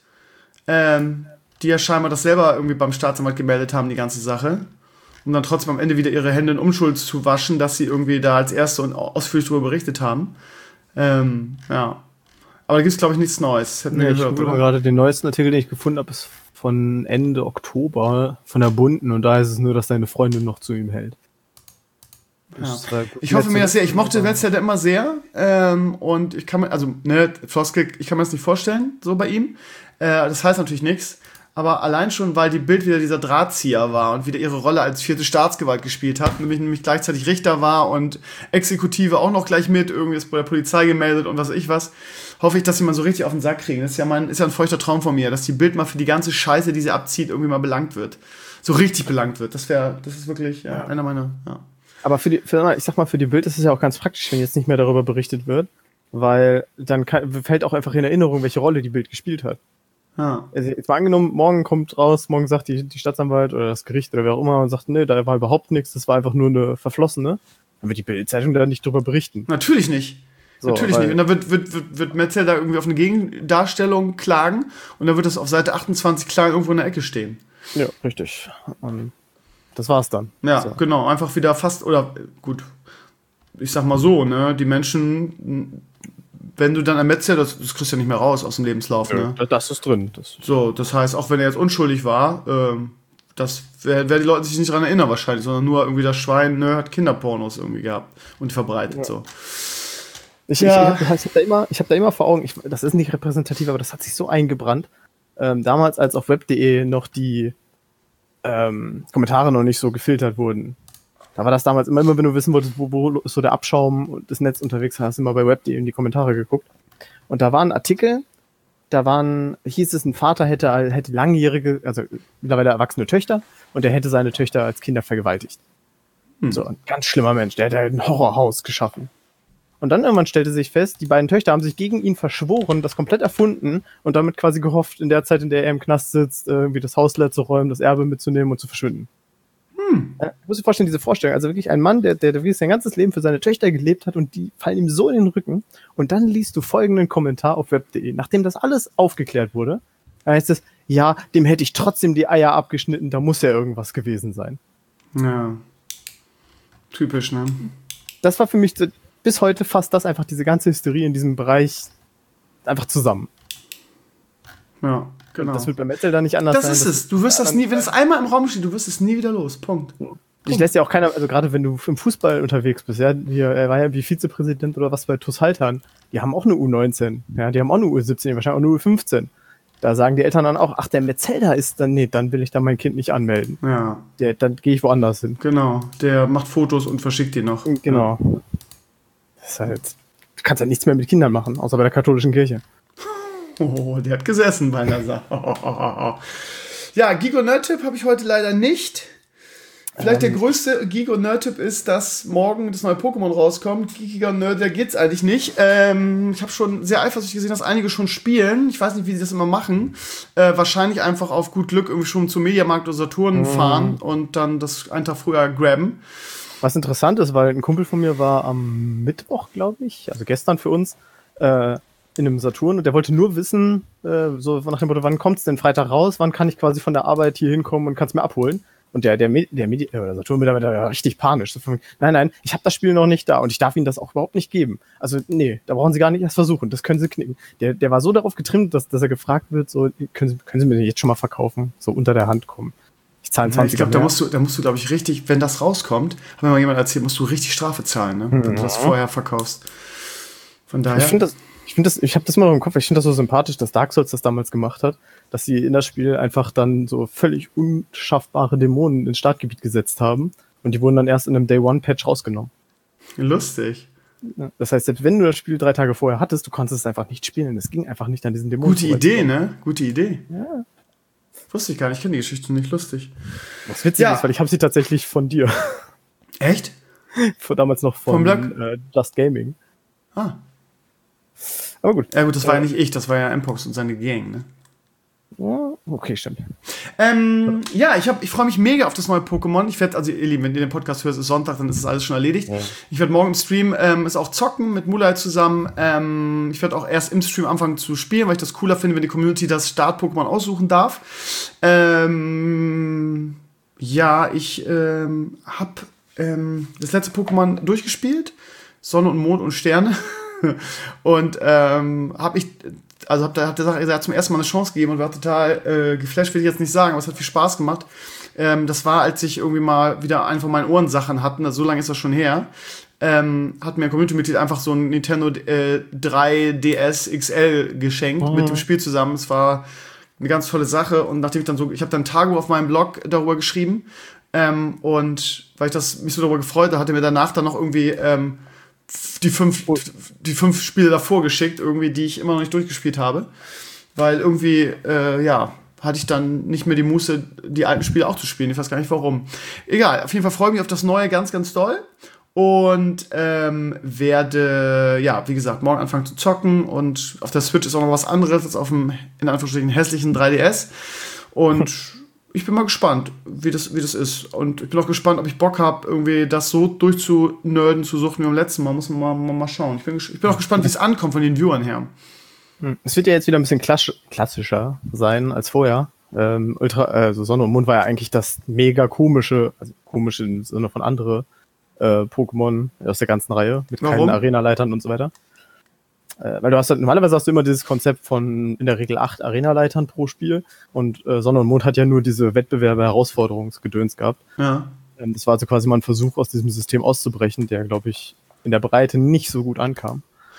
Die ja scheinbar das selber irgendwie beim Staatsanwalt gemeldet haben, die ganze Sache. Um dann trotzdem am Ende wieder ihre Hände in Unschuld zu waschen, dass sie irgendwie da als Erste und ausführlich darüber berichtet haben. Ja. Aber da gibt es, glaube ich, nichts Neues. Hätten wir gehört, oder? Gerade den neuesten Artikel, den ich gefunden habe, ist von Ende Oktober von der Bunden und da ist es nur, dass seine Freundin noch zu ihm hält. Ja. Ich hoffe mir das sehr. Ich mochte Metzelder immer sehr. Und ich kann mir, Floskel, ich kann mir das nicht vorstellen, so bei ihm. Das heißt natürlich nichts. Aber allein schon, weil die Bild wieder dieser Drahtzieher war und wieder ihre Rolle als 4. Staatsgewalt gespielt hat, nämlich gleichzeitig Richter war und Exekutive auch noch gleich mit, irgendwie ist bei der Polizei gemeldet und was weiß ich was, hoffe ich, dass sie mal so richtig auf den Sack kriegen. Das ist ja ein feuchter Traum von mir, dass die Bild mal für die ganze Scheiße, die sie abzieht, irgendwie mal belangt wird. So richtig belangt wird. Das ist wirklich einer meiner, ja. Aber ich sag mal, für die Bild ist es ja auch ganz praktisch, wenn jetzt nicht mehr darüber berichtet wird, weil dann fällt auch einfach in Erinnerung, welche Rolle die Bild gespielt hat. Ja. Also jetzt mal angenommen, morgen sagt die Staatsanwalt oder das Gericht oder wer auch immer und sagt, nee, da war überhaupt nichts, das war einfach nur eine Verflossene, dann wird die Bild-Zeitung da nicht drüber berichten. Natürlich nicht. Natürlich nicht. Und dann wird Metzel da irgendwie auf eine Gegendarstellung klagen und dann wird das auf Seite 28 klar irgendwo in der Ecke stehen. Ja, richtig. Und das war's dann. Ja, so. Genau. Einfach wieder gut, ich sag mal so, ne, die Menschen, wenn du dann ermittelst, das kriegst du ja nicht mehr raus aus dem Lebenslauf. Ja, ne? Das ist drin. Das heißt, auch wenn er jetzt unschuldig war, das werden die Leute sich nicht daran erinnern wahrscheinlich, sondern nur irgendwie das Schwein hat Kinderpornos irgendwie gehabt und verbreitet. Ja. So. Ich hab da immer vor Augen, das ist nicht repräsentativ, aber das hat sich so eingebrannt. Damals, als auf web.de noch die Kommentare noch nicht so gefiltert wurden. Da war das damals immer, wenn du wissen wolltest, wo ist so der Abschaum und das Netz unterwegs, hast du immer bei web.de in die Kommentare geguckt. Und da waren Artikel, hieß es, ein Vater hätte langjährige, also mittlerweile erwachsene Töchter und er hätte seine Töchter als Kinder vergewaltigt. So, ein ganz schlimmer Mensch, der hätte ein Horrorhaus geschaffen. Und dann irgendwann stellte sich fest, die beiden Töchter haben sich gegen ihn verschworen, das komplett erfunden und damit quasi gehofft, in der Zeit, in der er im Knast sitzt, irgendwie das Haus leer zu räumen, das Erbe mitzunehmen und zu verschwinden. Du musst dir vorstellen, diese Vorstellung, also wirklich ein Mann, der wirklich sein ganzes Leben für seine Töchter gelebt hat und die fallen ihm so in den Rücken und dann liest du folgenden Kommentar auf web.de, nachdem das alles aufgeklärt wurde, da heißt es, ja, dem hätte ich trotzdem die Eier abgeschnitten, da muss ja irgendwas gewesen sein. Ja. Typisch, ne? Das war für mich bis heute fast das einfach, diese ganze Hysterie in diesem Bereich einfach zusammen. Ja, genau. Das wird beim Metzel dann nicht anders sein. Das ist es. Du wirst das nie, wenn es einmal im Raum steht, du wirst es nie wieder los. Punkt. Ich lässt ja auch keiner, also gerade wenn du im Fußball unterwegs bist, ja, er war ja wie Vizepräsident oder was bei TuS Haltern, die haben auch eine U19, ja, die haben auch eine U17, wahrscheinlich auch eine U15. Da sagen die Eltern dann auch, ach, der Metzelder ist dann, nee, dann will ich da mein Kind nicht anmelden. Ja. Dann gehe ich woanders hin. Genau, der macht Fotos und verschickt die noch. Genau. Ja. Das ist halt, du kannst halt nichts mehr mit Kindern machen, außer bei der katholischen Kirche. Oh, der hat gesessen bei einer Sache. Ja, Gigo Nerd-Tipp habe ich heute leider nicht. Vielleicht der größte Gigo Nerd-Tipp ist, dass morgen das neue Pokémon rauskommt. Giga Nerd, da geht's eigentlich nicht. Ich habe schon sehr eifersüchtig gesehen, dass einige schon spielen. Ich weiß nicht, wie sie das immer machen. Wahrscheinlich einfach auf gut Glück irgendwie schon zum Mediamarkt oder Saturn fahren und dann das einen Tag früher grabben. Was interessant ist, weil ein Kumpel von mir war am Mittwoch, glaube ich, also gestern für uns, in einem Saturn und der wollte nur wissen, so nach dem Motto, wann kommt's denn Freitag raus, wann kann ich quasi von der Arbeit hier hinkommen und kann's mir abholen. Und der Saturn-Mitarbeiter war richtig panisch. So von, nein, ich habe das Spiel noch nicht da und ich darf Ihnen das auch überhaupt nicht geben. Also nee, da brauchen Sie gar nicht erst versuchen, das können Sie knicken. Der war so darauf getrimmt, dass er gefragt wird, so können Sie mir jetzt schon mal verkaufen, so unter der Hand kommen. Ich zahle 20 Ich glaube, da musst du, glaube ich, richtig, wenn das rauskommt, hat mir mal jemand erzählt, musst du richtig Strafe zahlen, ne? Wenn du das vorher verkaufst. Von daher. Ich habe das mal noch im Kopf, ich finde das so sympathisch, dass Dark Souls das damals gemacht hat, dass sie in das Spiel einfach dann so völlig unschaffbare Dämonen ins Startgebiet gesetzt haben und die wurden dann erst in einem Day-One-Patch rausgenommen. Lustig. Das heißt, selbst wenn du das Spiel 3 Tage vorher hattest, du konntest es einfach nicht spielen. Es ging einfach nicht an diesen Dämonen. Gute Idee, ne? Gute Idee. Ja. Wusste ich gar nicht, ich kenne die Geschichte nicht, lustig. Was witzig ist, weil ich habe sie tatsächlich von dir. Echt? Damals noch von Just Gaming. Ah. Aber gut. Ja gut, das war ja nicht ich, das war ja Mpox und seine Gang, ne? Okay, stimmt. Ich freue mich mega auf das neue Pokémon. Ich werde, also ihr Lieben, wenn ihr den Podcast hört, es ist Sonntag, dann ist das alles schon erledigt. Ja. Ich werde morgen im Stream es auch zocken mit Mulai zusammen. Ich werde auch erst im Stream anfangen zu spielen, weil ich das cooler finde, wenn die Community das Start-Pokémon aussuchen darf. Ich habe das letzte Pokémon durchgespielt. Sonne und Mond und Sterne. Und hab der Sache zum ersten Mal eine Chance gegeben und war total geflasht, will ich jetzt nicht sagen, aber es hat viel Spaß gemacht. Das war, als ich irgendwie mal wieder einen von meinen Ohrensachen hatten, also so lange ist das schon her, hat mir ein Community-Mitglied einfach so ein Nintendo 3DS XL geschenkt mit dem Spiel zusammen. Es war eine ganz tolle Sache und nachdem ich habe dann ein Tagebuch auf meinem Blog darüber geschrieben und weil ich mich so darüber gefreut habe, hat er mir danach dann noch irgendwie die fünf Spiele davor geschickt, irgendwie, die ich immer noch nicht durchgespielt habe. Weil irgendwie, hatte ich dann nicht mehr die Muße, die alten Spiele auch zu spielen. Ich weiß gar nicht warum. Egal, auf jeden Fall freue ich mich auf das Neue ganz, ganz doll. Und werde, wie gesagt, morgen anfangen zu zocken. Und auf der Switch ist auch noch was anderes als auf dem, in Anführungsstrichen, hässlichen 3DS. Und ich bin mal gespannt, wie das ist. Und ich bin auch gespannt, ob ich Bock habe, irgendwie das so durchzunerden, zu suchen wie beim letzten Mal. Muss man mal schauen. Ich bin auch gespannt, wie es ankommt von den Viewern her. Es wird ja jetzt wieder ein bisschen klassischer sein als vorher. Sonne und Mond war ja eigentlich das mega komische, also komisch im Sinne von andere Pokémon aus der ganzen Reihe, mit keinen Arenaleitern und so weiter. Weil normalerweise hast du immer dieses Konzept von in der Regel 8 Arenaleitern pro Spiel und Sonne und Mond hat ja nur diese Wettbewerbe-Herausforderungsgedöns gehabt. Ja. Das war also quasi mal ein Versuch, aus diesem System auszubrechen, der, glaube ich, in der Breite nicht so gut ankam.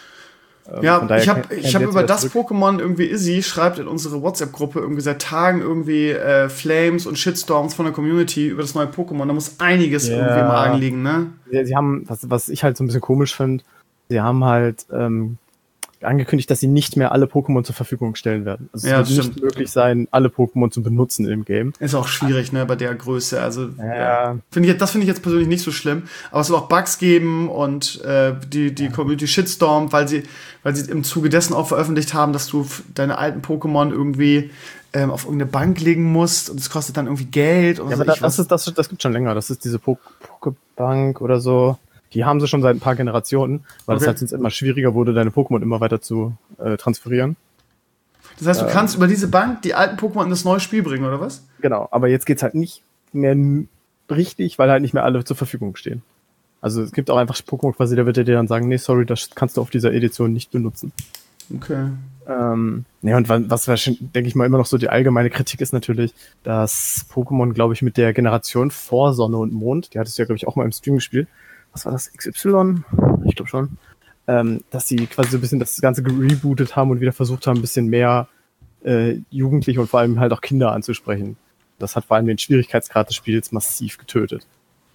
Ich hab über das Pokémon irgendwie Izzy schreibt in unsere WhatsApp-Gruppe irgendwie seit Tagen irgendwie Flames und Shitstorms von der Community über das neue Pokémon. Da muss einiges irgendwie im Argen liegen, ne? Ja, sie haben, was ich halt so ein bisschen komisch finde, sie haben halt angekündigt, dass sie nicht mehr alle Pokémon zur Verfügung stellen werden. Also es wird nicht möglich sein, alle Pokémon zu benutzen im Game. Ist auch schwierig, ne, bei der Größe. Also das finde ich jetzt persönlich nicht so schlimm. Aber es soll auch Bugs geben und die Community Shitstorm, weil sie im Zuge dessen auch veröffentlicht haben, dass du deine alten Pokémon irgendwie auf irgendeine Bank legen musst und es kostet dann irgendwie Geld. Und ja, aber das gibt schon länger. Das ist diese Pokébank oder so. Die haben sie schon seit ein paar Generationen, weil es halt sonst immer schwieriger wurde, deine Pokémon immer weiter zu transferieren. Das heißt, du kannst über diese Bank die alten Pokémon in das neue Spiel bringen, oder was? Genau, aber jetzt geht's halt nicht mehr richtig, weil halt nicht mehr alle zur Verfügung stehen. Also es gibt auch einfach Pokémon quasi, da wird er dir dann sagen, nee, sorry, das kannst du auf dieser Edition nicht benutzen. Okay. Und was denke ich mal immer noch so die allgemeine Kritik ist natürlich, dass Pokémon, glaube ich, mit der Generation vor Sonne und Mond, die hattest du ja, glaube ich, auch mal im Stream gespielt, was war das, XY? Ich glaube schon. Dass sie quasi so ein bisschen das Ganze gerebootet haben und wieder versucht haben, ein bisschen mehr Jugendliche und vor allem halt auch Kinder anzusprechen. Das hat vor allem den Schwierigkeitsgrad des Spiels massiv getötet.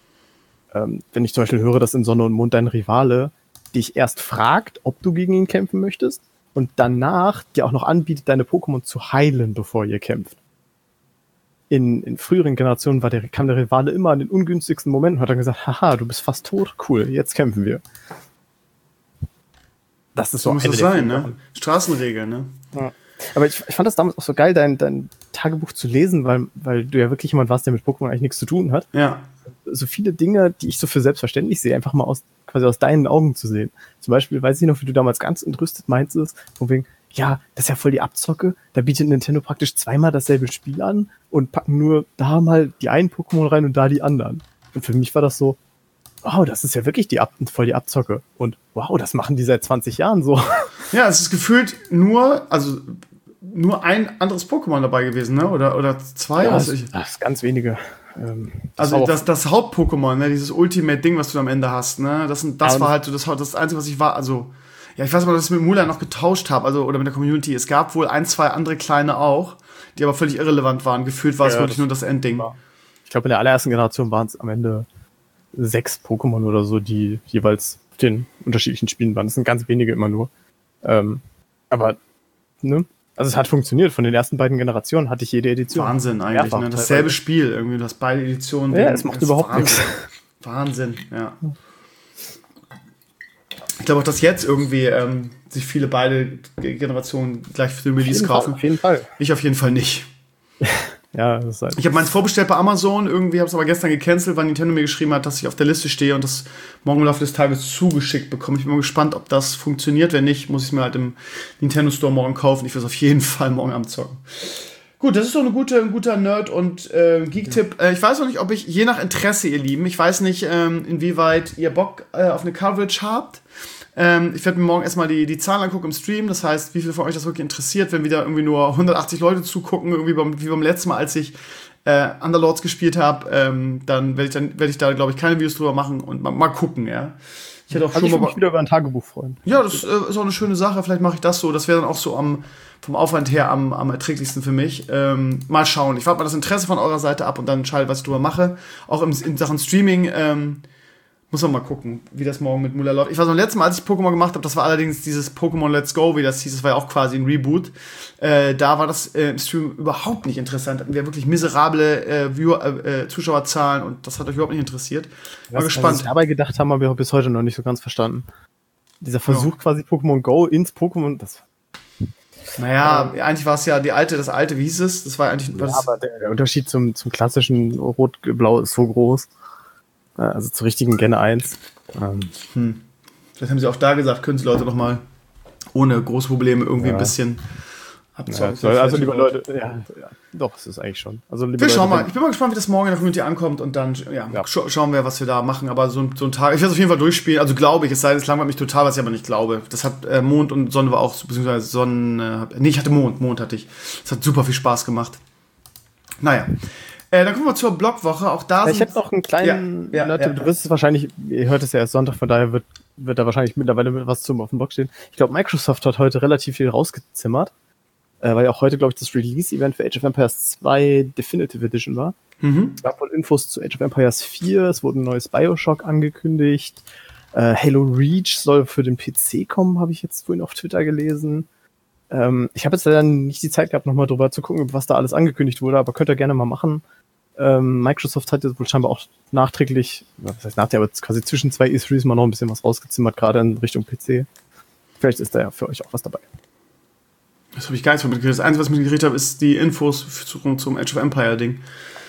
Wenn ich zum Beispiel höre, dass in Sonne und Mond dein Rivale dich erst fragt, ob du gegen ihn kämpfen möchtest und danach dir auch noch anbietet, deine Pokémon zu heilen, bevor ihr kämpft. In früheren Generationen kam der Rivale immer an den ungünstigsten Momenten und hat dann gesagt, haha, du bist fast tot, cool, jetzt kämpfen wir. Das ist so muss das sein, ne? Straßenregeln, ne? Ja. Aber ich fand das damals auch so geil, dein Tagebuch zu lesen, weil du ja wirklich jemand warst, der mit Pokémon eigentlich nichts zu tun hat. Ja. so viele Dinge, die ich so für selbstverständlich sehe, einfach mal quasi aus deinen Augen zu sehen. Zum Beispiel, weiß ich noch, wie du damals ganz entrüstet meintest, von wegen, ja, das ist ja voll die Abzocke, da bietet Nintendo praktisch zweimal dasselbe Spiel an und packen nur da mal die einen Pokémon rein und da die anderen. Und für mich war das so, wow, das ist ja wirklich voll die Abzocke. Und wow, das machen die seit 20 Jahren so. Ja, es ist gefühlt nur ein anderes Pokémon dabei gewesen, ne? Oder zwei? Ja, das ist ganz wenige. Also das Haupt-Pokémon, ne? Dieses Ultimate-Ding, was du am Ende hast, ne? Das war halt so das Einzige, was ich war, also ja, ich weiß aber, dass ich mit Mula noch getauscht habe, also oder mit der Community. Es gab wohl 1, 2 andere kleine auch, die aber völlig irrelevant waren. Gefühlt war es wirklich nur das Endding. Ich glaube, in der allerersten Generation waren es am Ende 6 Pokémon oder so, die jeweils den unterschiedlichen Spielen waren. Das sind ganz wenige immer nur. Aber, ne? Also es hat funktioniert. Von den ersten beiden Generationen hatte ich jede Edition. Wahnsinn eigentlich, mehrfach, ne? Dasselbe Spiel irgendwie. Du hast beide Editionen. Ja, es macht überhaupt nichts. Wahnsinn, ja. Ich glaube auch, dass jetzt irgendwie sich viele beide Generationen gleich für den Release kaufen. Auf jeden Fall. Ich auf jeden Fall nicht. Ja, das ist halt ich habe meins vorbestellt bei Amazon, irgendwie habe es aber gestern gecancelt, weil Nintendo mir geschrieben hat, dass ich auf der Liste stehe und das morgen im Laufe des Tages zugeschickt bekomme. Ich bin mal gespannt, ob das funktioniert. Wenn nicht, muss ich es mir halt im Nintendo Store morgen kaufen. Ich will es auf jeden Fall morgen Abend zocken. Gut, das ist doch ein guter Nerd- und Geek-Tipp. Ich weiß noch nicht, ob ich, je nach Interesse, ihr Lieben, ich weiß nicht, inwieweit ihr Bock auf eine Coverage habt. Ich werde mir morgen erstmal die Zahlen angucken im Stream. Das heißt, wie viele von euch das wirklich interessiert, wenn wieder irgendwie nur 180 Leute zugucken, irgendwie wie beim letzten Mal, als ich Underlords gespielt habe, dann werde ich da, glaube ich, keine Videos drüber machen und mal gucken, ja. Ich hätte auch schon mich wieder über ein Tagebuch freuen. Ja, das ist auch eine schöne Sache. Vielleicht mache ich das so. Das wäre dann auch so vom Aufwand her am erträglichsten für mich. Mal schauen. Ich warte mal das Interesse von eurer Seite ab und dann entscheide, was ich drüber mache. Auch in Sachen Streaming muss man mal gucken, wie das morgen mit Mula läuft. Ich weiß noch, letztes Mal, als ich Pokémon gemacht habe, das war allerdings dieses Pokémon Let's Go, wie das hieß. Das war ja auch quasi ein Reboot. Da war das im Stream überhaupt nicht interessant. Hatten wir wirklich miserable Zuschauerzahlen und das hat euch überhaupt nicht interessiert. Mal gespannt. Was ich dabei gedacht haben, habe ich bis heute noch nicht so ganz verstanden. Dieser Versuch quasi Pokémon Go ins Pokémon, das... Naja, eigentlich war es ja das alte, wie hieß es? Das war eigentlich... Ja, aber der Unterschied zum klassischen Rot-Blau ist so groß. Also zur richtigen Gen 1. Vielleicht haben sie auch da gesagt, können sie Leute noch mal ohne große Probleme irgendwie ein bisschen abzocken. Ja, also liebe Leute, doch, es ist eigentlich schon. Also, schauen mal. Ich bin mal gespannt, wie das morgen in der Community ankommt und dann schauen wir, was wir da machen. Aber so ein Tag, ich werde es auf jeden Fall durchspielen. Also glaube ich, es sei denn, es langweilt mich total, was ich aber nicht glaube. Das hat Mond und Sonne war auch, beziehungsweise ich hatte Mond hatte ich. Das hat super viel Spaß gemacht. Naja. Dann kommen wir zur Blogwoche. Auch da ich hätte noch einen kleinen du wirst es wahrscheinlich, ihr hört es ja erst Sonntag, von daher wird da wahrscheinlich mittlerweile was auf dem Blog stehen. Ich glaube, Microsoft hat heute relativ viel rausgezimmert, weil ja auch heute, glaube ich, das Release-Event für Age of Empires 2 Definitive Edition war. Es gab wohl Infos zu Age of Empires 4, es wurde ein neues Bioshock angekündigt, Halo Reach soll für den PC kommen, habe ich jetzt vorhin auf Twitter gelesen. Ich habe jetzt leider nicht die Zeit gehabt, nochmal drüber zu gucken, was da alles angekündigt wurde, aber könnt ihr gerne mal machen. Microsoft hat jetzt wohl scheinbar auch nachträglich, was heißt nachträglich, aber quasi zwischen 2 E3s mal noch ein bisschen was rausgezimmert, gerade in Richtung PC. Vielleicht ist da ja für euch auch was dabei. Das habe ich gar nicht mitgekriegt. Das Einzige, was ich mitgekriegt habe, ist die Infos zum Age of Empire-Ding.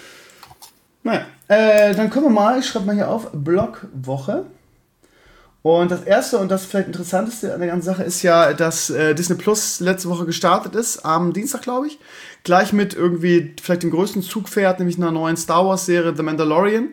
Naja, dann kommen wir mal, ich schreibe mal hier auf, Blogwoche. Und das erste und das vielleicht interessanteste an der ganzen Sache ist ja, dass Disney Plus letzte Woche gestartet ist, am Dienstag, glaube ich. Gleich mit irgendwie vielleicht dem größten Zugpferd, nämlich einer neuen Star Wars-Serie, The Mandalorian.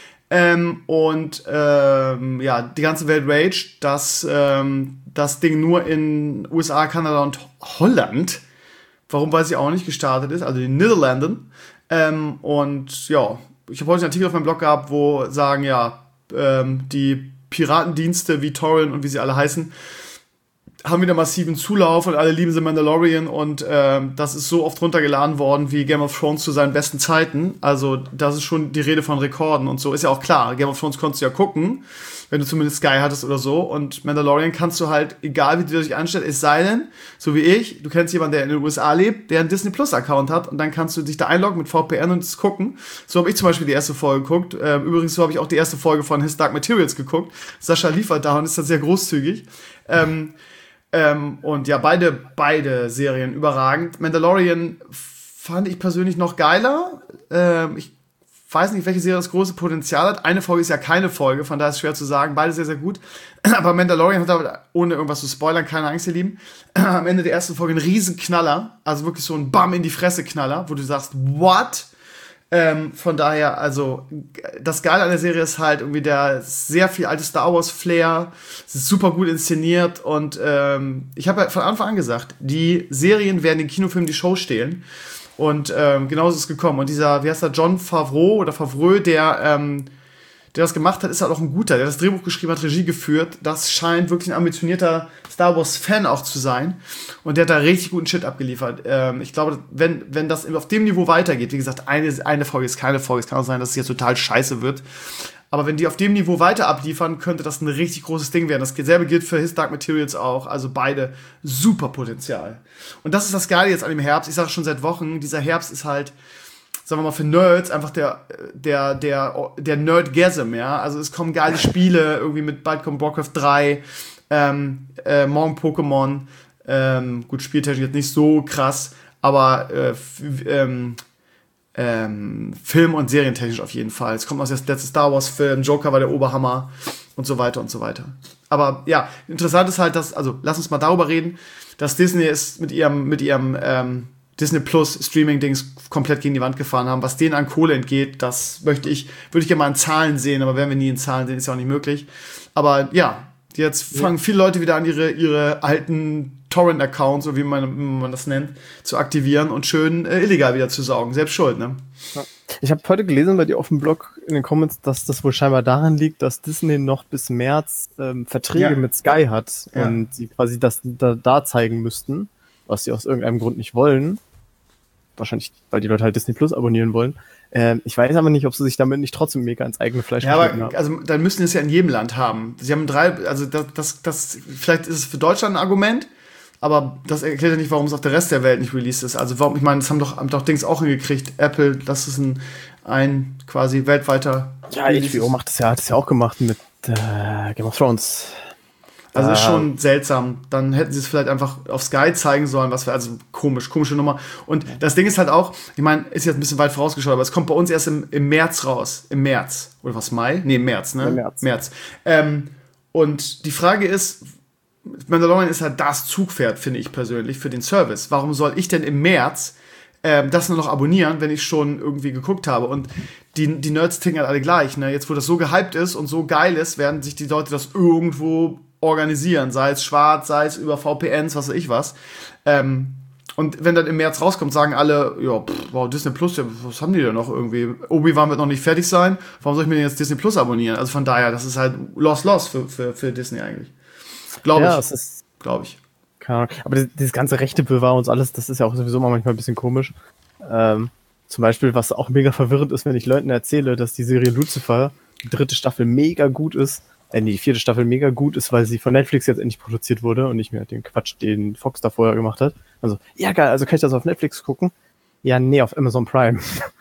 Die ganze Welt raged, dass das Ding nur in USA, Kanada und Holland, warum weiß ich auch nicht, gestartet ist, also den Niederlanden. Ich habe heute einen Artikel auf meinem Blog gehabt, wo sagen, die Piratendienste wie Torrent und wie sie alle heißen, haben wieder massiven Zulauf und alle lieben The Mandalorian und das ist so oft runtergeladen worden wie Game of Thrones zu seinen besten Zeiten. Also das ist schon die Rede von Rekorden und so. Ist ja auch klar, Game of Thrones konntest du ja gucken, wenn du zumindest Sky hattest oder so. Und Mandalorian kannst du halt, egal wie du dich anstellst, es sei denn, so wie ich, du kennst jemanden, der in den USA lebt, der einen Disney Plus Account hat und dann kannst du dich da einloggen mit VPN und es gucken. So habe ich zum Beispiel die erste Folge geguckt. Übrigens, so habe ich auch die erste Folge von His Dark Materials geguckt. Sascha liefert da und ist da sehr großzügig. Und ja, beide Serien überragend. Mandalorian fand ich persönlich noch geiler. Ich weiß nicht, welche Serie das große Potenzial hat. Eine Folge ist ja keine Folge, von daher ist es schwer zu sagen. Beide sehr, sehr gut. Aber Mandalorian hat aber, ohne irgendwas zu spoilern, keine Angst, ihr Lieben, am Ende der ersten Folge einen riesen Knaller. Also wirklich so ein Bam in die Fresse Knaller, wo du sagst, what? Von daher, also, das Geile an der Serie ist halt irgendwie der sehr viel alte Star Wars Flair. Es ist super gut inszeniert und ich habe ja von Anfang an gesagt, die Serien werden den Kinofilmen die Show stehlen. Und genauso ist es gekommen. Und dieser, wie heißt der, Jon Favreau, der das gemacht hat, ist halt auch ein guter. Der hat das Drehbuch geschrieben, hat Regie geführt. Das scheint wirklich ein ambitionierter Star Wars-Fan auch zu sein. Und der hat da richtig guten Shit abgeliefert. Ich glaube, wenn das auf dem Niveau weitergeht, wie gesagt, eine Folge ist keine Folge, es kann auch sein, dass es jetzt total scheiße wird. Aber wenn die auf dem Niveau weiter abliefern, könnte das ein richtig großes Ding werden. Dasselbe gilt für His Dark Materials auch. Also beide super Potenzial. Und das ist das Geile jetzt an dem Herbst. Ich sage schon seit Wochen, dieser Herbst ist halt, sagen wir mal, für Nerds einfach der Nerdgasm, ja. Also es kommen geile Spiele, irgendwie bald kommt Warcraft 3, morgen Pokémon, gut, spieltechnisch jetzt nicht so krass, aber Film- und serientechnisch auf jeden Fall. Es kommt noch der letzte Star Wars-Film, Joker war der Oberhammer und so weiter und so weiter. Aber ja, interessant ist halt, also lass uns mal darüber reden, dass Disney es mit ihrem Disney Plus Streaming-Dings komplett gegen die Wand gefahren haben. Was denen an Kohle entgeht, das würde ich gerne mal in Zahlen sehen, aber werden wir nie in Zahlen sehen, ist ja auch nicht möglich. Aber ja, jetzt fangen viele Leute wieder an, ihre alten Torrent-Accounts, so wie man das nennt, zu aktivieren und schön illegal wieder zu saugen. Selbst schuld, ne? Ja. Ich habe heute gelesen bei dir auf dem Blog in den Comments, dass das wohl scheinbar daran liegt, dass Disney noch bis März Verträge mit Sky hat und sie quasi das da zeigen müssten, was sie aus irgendeinem Grund nicht wollen. Wahrscheinlich, weil die Leute halt Disney Plus abonnieren wollen. Ich weiß aber nicht, ob sie sich damit nicht trotzdem mega ins eigene Fleisch geschnitten haben. Also dann müssen sie es ja in jedem Land haben. Sie haben also das vielleicht ist es für Deutschland ein Argument, aber das erklärt ja nicht, warum es auf der Rest der Welt nicht released ist. Also warum, ich meine, das haben doch Dings auch hingekriegt. Apple, das ist ein quasi weltweiter. Ja, HBO hat das ja auch gemacht mit Game of Thrones. Also ist schon seltsam. Dann hätten sie es vielleicht einfach auf Sky zeigen sollen, also komische Nummer. Und das Ding ist halt auch, ich meine, ist jetzt ein bisschen weit vorausgeschaut, aber es kommt bei uns erst im März raus. Im März. Oder was, Mai? Nee, im März, ne? Im März. Und die Frage ist, Mandalorian ist halt das Zugpferd, finde ich persönlich, für den Service. Warum soll ich denn im März das nur noch abonnieren, wenn ich schon irgendwie geguckt habe? Und die Nerds ticken halt alle gleich, ne? Jetzt, wo das so gehypt ist und so geil ist, werden sich die Leute das irgendwo organisieren, sei es schwarz, sei es über VPNs, was weiß ich was. Und wenn dann im März rauskommt, sagen alle, ja, wow, Disney Plus, ja, was haben die denn noch irgendwie? Obi-Wan wird noch nicht fertig sein, warum soll ich mir denn jetzt Disney Plus abonnieren? Also von daher, das ist halt lost für Disney eigentlich. Glaube ich. Keine Ahnung. Aber dieses ganze Rechte bewahren und alles, das ist ja auch sowieso manchmal ein bisschen komisch. Zum Beispiel, was auch mega verwirrend ist, wenn ich Leuten erzähle, dass die Serie Lucifer, die 3. Staffel mega gut ist, die 4. Staffel mega gut ist, weil sie von Netflix jetzt endlich produziert wurde und nicht mehr den Quatsch, den Fox da vorher gemacht hat. Also, ja geil, also kann ich das auf Netflix gucken? Ja, nee, auf Amazon Prime.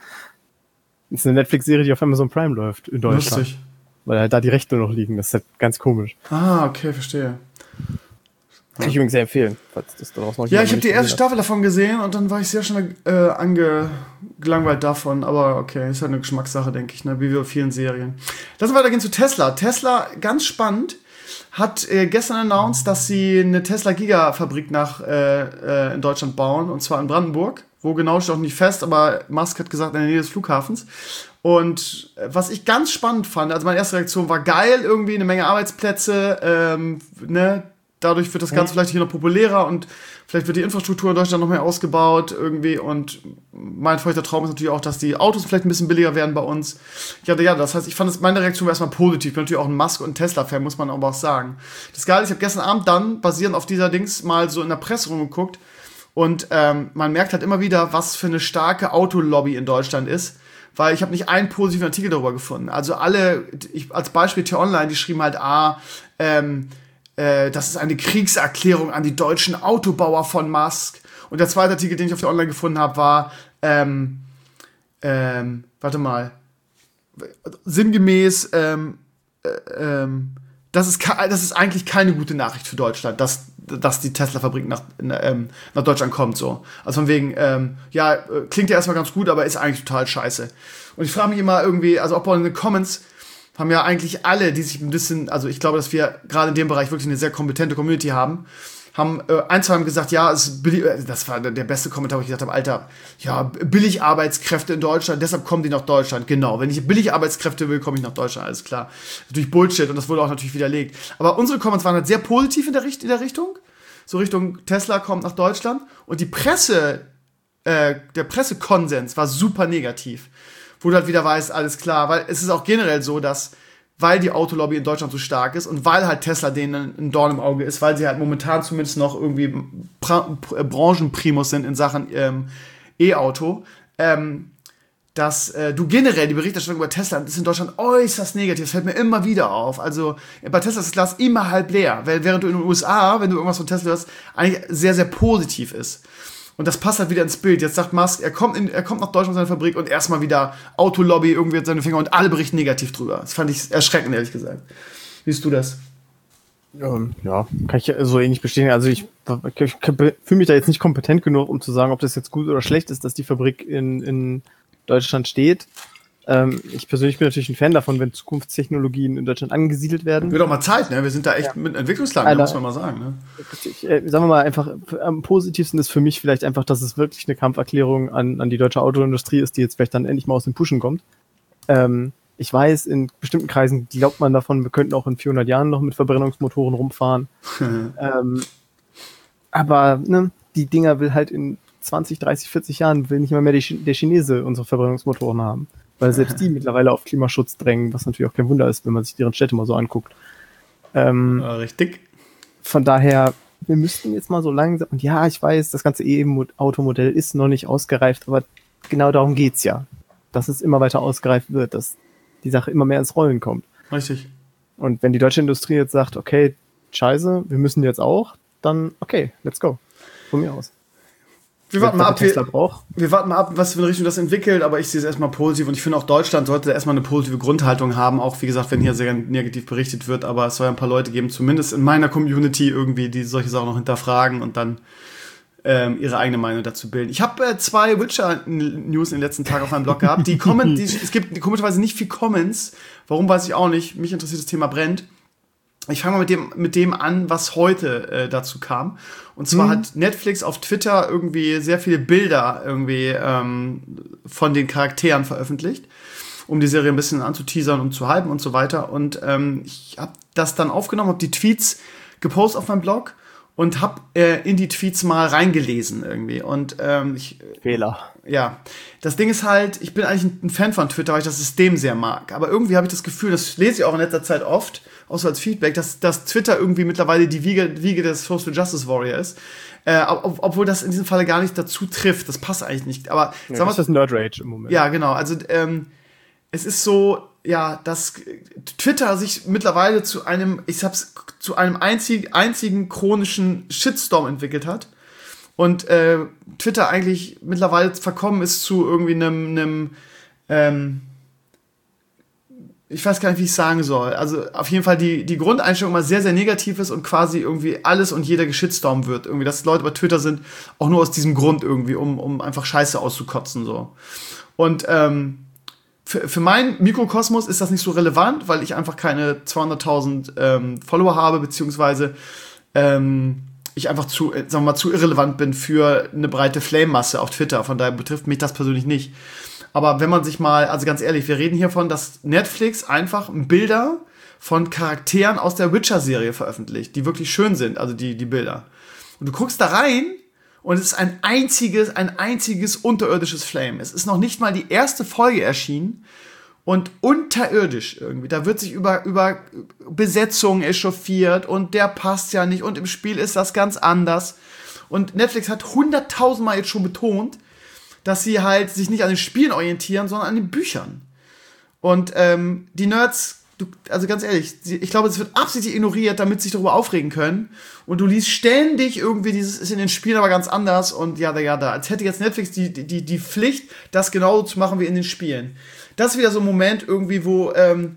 Das ist eine Netflix-Serie, die auf Amazon Prime läuft in Deutschland. Lustig. Weil halt da die Rechte noch liegen, das ist halt ganz komisch. Ah, okay, verstehe. Kann ich übrigens sehr empfehlen, falls das daraus noch Ja, ich habe die erste Staffel davon gesehen und dann war ich sehr schnell gelangweilt davon. Aber okay, ist halt eine Geschmackssache, denke ich, ne? Wie bei vielen Serien. Lass uns weitergehen zu Tesla. Tesla, ganz spannend, hat gestern announced, dass sie eine Tesla-Gigafabrik in Deutschland bauen, und zwar in Brandenburg. Wo genau steht auch nicht fest, aber Musk hat gesagt, in der Nähe des Flughafens. Und was ich ganz spannend fand, also meine erste Reaktion war geil, irgendwie eine Menge Arbeitsplätze, ne? Dadurch wird das Ganze vielleicht hier noch populärer und vielleicht wird die Infrastruktur in Deutschland noch mehr ausgebaut irgendwie. Und mein feuchter Traum ist natürlich auch, dass die Autos vielleicht ein bisschen billiger werden bei uns. Ja, das heißt, ich fand meine Reaktion war erstmal positiv. Ich bin natürlich auch ein Musk- und Tesla-Fan, muss man aber auch sagen. Das Geile, ich habe gestern Abend dann, basierend auf dieser Dings, mal so in der Presse rumgeguckt. Und man merkt halt immer wieder, was für eine starke Autolobby in Deutschland ist. Weil ich habe nicht einen positiven Artikel darüber gefunden. Also als Beispiel T-Online, die schrieben halt, das ist eine Kriegserklärung an die deutschen Autobauer von Musk. Und der zweite Artikel, den ich auf der Online gefunden habe, war, sinngemäß, das ist eigentlich keine gute Nachricht für Deutschland, dass dass die Tesla-Fabrik nach Deutschland kommt. So. Also von wegen, klingt ja erstmal ganz gut, aber ist eigentlich total scheiße. Und ich frage mich immer irgendwie, also auch bei den Comments haben ja eigentlich alle, die sich ein bisschen, also ich glaube, dass wir gerade in dem Bereich wirklich eine sehr kompetente Community haben ein, zwei haben gesagt, ja, es ist billig, das war der beste Kommentar, wo ich gesagt habe, Alter, ja, billig Arbeitskräfte in Deutschland, deshalb kommen die nach Deutschland. Genau, wenn ich billig Arbeitskräfte will, komme ich nach Deutschland, alles klar. Natürlich Bullshit und das wurde auch natürlich widerlegt. Aber unsere Comments waren halt sehr positiv in der Richtung. So Richtung Tesla kommt nach Deutschland. Und die der Pressekonsens war super negativ. Wo du halt wieder weißt, alles klar, weil es ist auch generell so, dass weil die Autolobby in Deutschland so stark ist und weil halt Tesla denen ein Dorn im Auge ist, weil sie halt momentan zumindest noch irgendwie Branchenprimus sind in Sachen E-Auto, dass du generell die Berichterstattung über Tesla ist in Deutschland äußerst negativ. Das fällt mir immer wieder auf. Also bei Tesla ist das Glas immer halb leer, während du in den USA, wenn du irgendwas von Tesla hörst, eigentlich sehr, sehr positiv ist. Und das passt halt wieder ins Bild. Jetzt sagt Musk, er kommt nach Deutschland in seine Fabrik und erstmal wieder Autolobby irgendwie hat seine Finger und alle berichten negativ drüber. Das fand ich erschreckend, ehrlich gesagt. Wie siehst du das? Ja, kann ich so ähnlich bestätigen. Also ich fühle mich da jetzt nicht kompetent genug, um zu sagen, ob das jetzt gut oder schlecht ist, dass die Fabrik in Deutschland steht. Ich persönlich bin natürlich ein Fan davon, wenn Zukunftstechnologien in Deutschland angesiedelt werden. Wird auch mal Zeit, ne? Wir sind da echt mit Entwicklungsland, muss man mal sagen. Ne? Sagen wir mal einfach, am positivsten ist für mich vielleicht einfach, dass es wirklich eine Kampferklärung an die deutsche Autoindustrie ist, die jetzt vielleicht dann endlich mal aus dem Pushen kommt. Ich weiß, in bestimmten Kreisen glaubt man davon, wir könnten auch in 400 Jahren noch mit Verbrennungsmotoren rumfahren. Aber ne, die Dinger will halt in 20, 30, 40 Jahren will nicht mal mehr der Chinese unsere Verbrennungsmotoren haben. Weil selbst die mittlerweile auf Klimaschutz drängen, was natürlich auch kein Wunder ist, wenn man sich deren Städte mal so anguckt. Richtig. Von daher, wir müssten jetzt mal so langsam, und ja, ich weiß, das ganze E-Automodell ist noch nicht ausgereift, aber genau darum geht's ja. Dass es immer weiter ausgereift wird, dass die Sache immer mehr ins Rollen kommt. Richtig. Und wenn die deutsche Industrie jetzt sagt, okay, scheiße, wir müssen jetzt auch, dann okay, let's go. Von mir aus. Wir warten mal ab, was für eine Richtung das entwickelt, aber ich sehe es erstmal positiv und ich finde auch Deutschland sollte erstmal eine positive Grundhaltung haben, auch wie gesagt, wenn hier sehr negativ berichtet wird, aber es soll ja ein paar Leute geben, zumindest in meiner Community irgendwie, die solche Sachen noch hinterfragen und dann ihre eigene Meinung dazu bilden. Ich habe 2 Witcher-News in den letzten Tagen auf meinem Blog gehabt, es gibt komischerweise nicht viel Comments, warum weiß ich auch nicht, mich interessiert das Thema brennt. Ich fange mal mit dem an, was heute dazu kam. Und zwar hat Netflix auf Twitter irgendwie sehr viele Bilder irgendwie von den Charakteren veröffentlicht, um die Serie ein bisschen anzuteasern und zu hypen und so weiter. Und ich habe das dann aufgenommen, habe die Tweets gepostet auf meinem Blog und habe in die Tweets mal reingelesen irgendwie. Und Fehler. Ja, das Ding ist halt, ich bin eigentlich ein Fan von Twitter, weil ich das System sehr mag. Aber irgendwie habe ich das Gefühl, das lese ich auch in letzter Zeit oft, auch so als Feedback, dass Twitter irgendwie mittlerweile die Wiege des Social Justice Warrior ist. Obwohl das in diesem Falle gar nicht dazu trifft. Das passt eigentlich nicht. Aber ja, das ist Nerd Rage im Moment. Ja, genau. Also es ist so, ja, dass Twitter sich mittlerweile zu einem einzigen chronischen Shitstorm entwickelt hat. Und Twitter eigentlich mittlerweile verkommen ist zu irgendwie einem ich weiß gar nicht, wie ich es sagen soll. Also auf jeden Fall die Grundeinstellung immer sehr, sehr negativ ist und quasi irgendwie alles und jeder geschitstormt wird. Irgendwie, dass Leute bei Twitter sind, auch nur aus diesem Grund irgendwie, um einfach Scheiße auszukotzen. So. Und für meinen Mikrokosmos ist das nicht so relevant, weil ich einfach keine 200.000 Follower habe, beziehungsweise ich einfach zu irrelevant bin für eine breite Flame-Masse auf Twitter. Von daher betrifft mich das persönlich nicht. Aber wenn man sich mal, also ganz ehrlich, wir reden hier von, dass Netflix einfach Bilder von Charakteren aus der Witcher-Serie veröffentlicht, die wirklich schön sind, also die Bilder. Und du guckst da rein und es ist ein einziges unterirdisches Flame. Es ist noch nicht mal die erste Folge erschienen und unterirdisch irgendwie. Da wird sich über Besetzungen echauffiert und der passt ja nicht und im Spiel ist das ganz anders. Und Netflix hat 100.000 Mal jetzt schon betont, dass sie halt sich nicht an den Spielen orientieren, sondern an den Büchern. Und die Nerds, also ganz ehrlich, ich glaube, es wird absichtlich ignoriert, damit sie sich darüber aufregen können. Und du liest ständig irgendwie dieses ist in den Spielen aber ganz anders und ja, als hätte jetzt Netflix die Pflicht, das genauso zu machen wie in den Spielen. Das ist wieder so ein Moment irgendwie, wo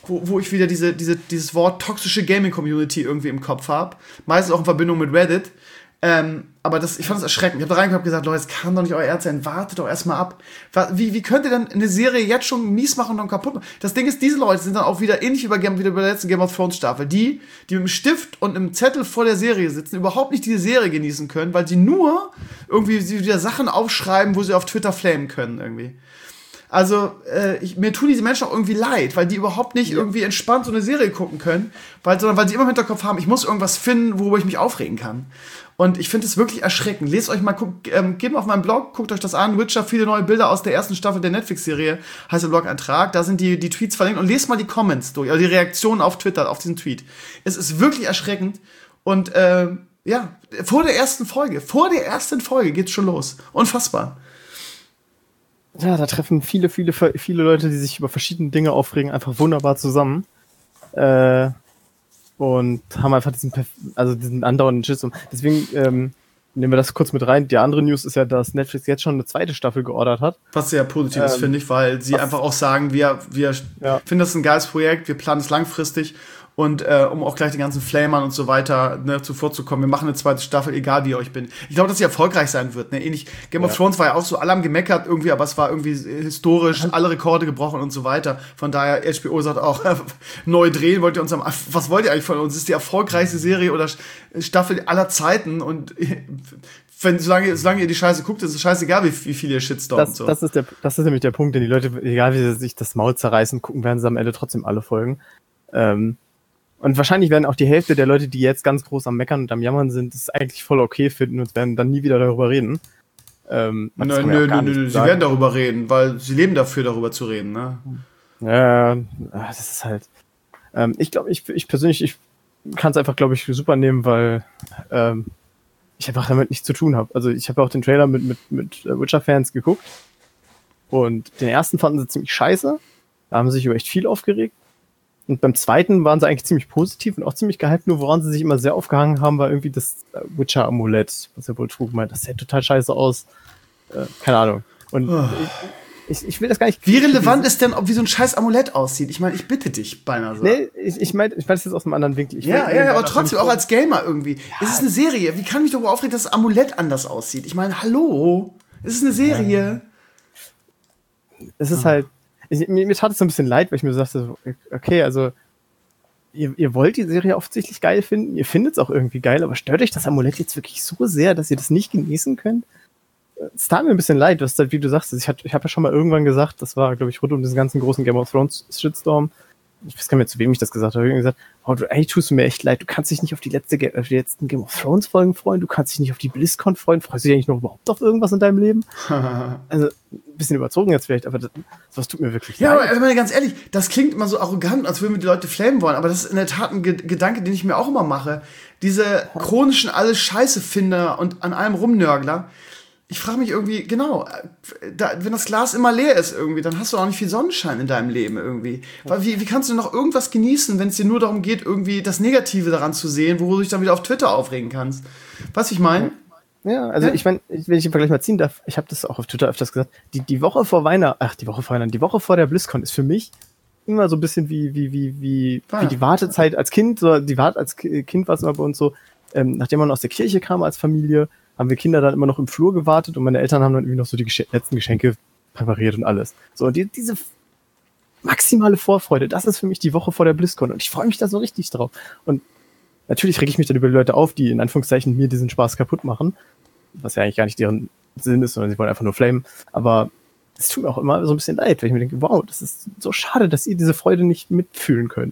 wo ich wieder dieses Wort toxische Gaming-Community irgendwie im Kopf habe. Meistens auch in Verbindung mit Reddit. Aber ich fand das erschreckend. Ich habe da reingekommen und gesagt, Leute, das kann doch nicht euer Ernst sein. Wartet doch erstmal ab. Wie könnt ihr denn eine Serie jetzt schon mies machen und dann kaputt machen? Das Ding ist, diese Leute sind dann auch wieder ähnlich wie bei der letzten Game of Thrones Staffel. Die mit dem Stift und einem Zettel vor der Serie sitzen, überhaupt nicht diese Serie genießen können, weil sie nur irgendwie wieder Sachen aufschreiben, wo sie auf Twitter flamen können irgendwie. Also, mir tun diese Menschen auch irgendwie leid, weil die überhaupt nicht irgendwie entspannt so eine Serie gucken können, sondern weil sie immer im Hinterkopf haben, ich muss irgendwas finden, worüber ich mich aufregen kann. Und ich finde es wirklich erschreckend. Lest euch mal, geht mal auf meinen Blog, guckt euch das an. Witcher, viele neue Bilder aus der ersten Staffel der Netflix-Serie, heißt der Blog-Eintrag. Da sind die Tweets verlinkt und lest mal die Comments durch, also die Reaktionen auf Twitter, auf diesen Tweet. Es ist wirklich erschreckend. Und vor der ersten Folge geht's schon los. Unfassbar. Ja, da treffen viele Leute, die sich über verschiedene Dinge aufregen, einfach wunderbar zusammen. Und haben einfach diesen andauernden Shitstorm. Deswegen nehmen wir das kurz mit rein. Die andere News ist ja, dass Netflix jetzt schon eine zweite Staffel geordert hat. Was sehr positiv ist, finde ich, weil sie einfach auch sagen, wir finden das ein geiles Projekt, wir planen es langfristig. Und um auch gleich den ganzen Flamern und so weiter zuvorzukommen, wir machen eine zweite Staffel, egal wie ihr euch bin. Ich glaube, dass sie erfolgreich sein wird. Ne? Ähnlich, Game of Thrones war ja auch so, alle haben gemeckert irgendwie, aber es war irgendwie historisch, alle Rekorde gebrochen und so weiter. Von daher, HBO sagt auch, neu drehen, was wollt ihr eigentlich von uns? Das ist die erfolgreichste Serie oder Staffel aller Zeiten und solange ihr die Scheiße guckt, ist es scheißegal, wie viel ihr Shitstormt. So. Das ist nämlich der Punkt, denn die Leute, egal wie sie sich das Maul zerreißen, gucken, werden sie am Ende trotzdem alle Folgen. Und wahrscheinlich werden auch die Hälfte der Leute, die jetzt ganz groß am Meckern und am Jammern sind, das eigentlich voll okay finden und werden dann nie wieder darüber reden. Nö, sie werden darüber reden, weil sie leben dafür, darüber zu reden, ne? Ja, das ist halt. Ich glaube, ich persönlich kann es einfach, glaube ich, super nehmen, weil ich einfach damit nichts zu tun habe. Also ich habe auch den Trailer mit Witcher-Fans geguckt und den ersten fanden sie ziemlich scheiße. Da haben sie sich über echt viel aufgeregt. Und beim zweiten waren sie eigentlich ziemlich positiv und auch ziemlich gehypt, nur woran sie sich immer sehr aufgehangen haben, war irgendwie das Witcher-Amulett, was er wohl trug. Das sieht total scheiße aus. Keine Ahnung. Und ich will das gar nicht... Wie relevant ist denn, wie so ein scheiß Amulett aussieht? Ich meine, ich bitte dich beinahe so. Nee, ich meine das jetzt aus einem anderen Winkel. Aber trotzdem, auch als Gamer irgendwie. Ja. Es ist eine Serie. Wie kann ich mich darüber aufregen, dass das Amulett anders aussieht? Ich meine, hallo? Es ist eine Serie. Es ist halt... Mir tat es so ein bisschen leid, weil ich mir sagte, okay, also ihr wollt die Serie offensichtlich geil finden, ihr findet es auch irgendwie geil, aber stört euch das Amulett jetzt wirklich so sehr, dass ihr das nicht genießen könnt? Es tat mir ein bisschen leid, wie du sagst, ich habe ja schon mal irgendwann gesagt, das war, glaube ich, rund um diesen ganzen großen Game of Thrones Shitstorm, ich weiß gar nicht mehr, zu wem ich das gesagt habe, ich habe gesagt, tust du mir echt leid, du kannst dich nicht auf die letzten Game of Thrones Folgen freuen, du kannst dich nicht auf die BlizzCon freuen, freust du dich eigentlich noch überhaupt auf irgendwas in deinem Leben? Also, ein bisschen überzogen jetzt vielleicht, aber das tut mir wirklich leid. Ja, aber ich meine, ganz ehrlich, das klingt immer so arrogant, als würden wir die Leute flamen wollen, aber das ist in der Tat ein Gedanke, den ich mir auch immer mache. Diese chronischen Alles-Scheiße-Finder und an allem Rumnörgler, ich frage mich irgendwie, genau, wenn das Glas immer leer ist irgendwie, dann hast du auch nicht viel Sonnenschein in deinem Leben irgendwie. Weil wie kannst du noch irgendwas genießen, wenn es dir nur darum geht, irgendwie das Negative daran zu sehen, worüber du dich dann wieder auf Twitter aufregen kannst? Was ich meine? Ja, also ich meine, wenn ich den Vergleich mal ziehen darf, ich habe das auch auf Twitter öfters gesagt, die Woche vor die Woche vor der BlizzCon ist für mich immer so ein bisschen wie die Wartezeit als Kind, so als Kind war es immer bei uns so, nachdem man aus der Kirche kam als Familie, haben wir Kinder dann immer noch im Flur gewartet und meine Eltern haben dann irgendwie noch so die letzten Geschenke präpariert und alles. So, und diese maximale Vorfreude, das ist für mich die Woche vor der BlizzCon und ich freue mich da so richtig drauf. Und natürlich reg ich mich dann über die Leute auf, die in Anführungszeichen mir diesen Spaß kaputt machen, was ja eigentlich gar nicht deren Sinn ist, sondern sie wollen einfach nur flamen. Aber es tut mir auch immer so ein bisschen leid, weil ich mir denke, wow, das ist so schade, dass ihr diese Freude nicht mitfühlen könnt.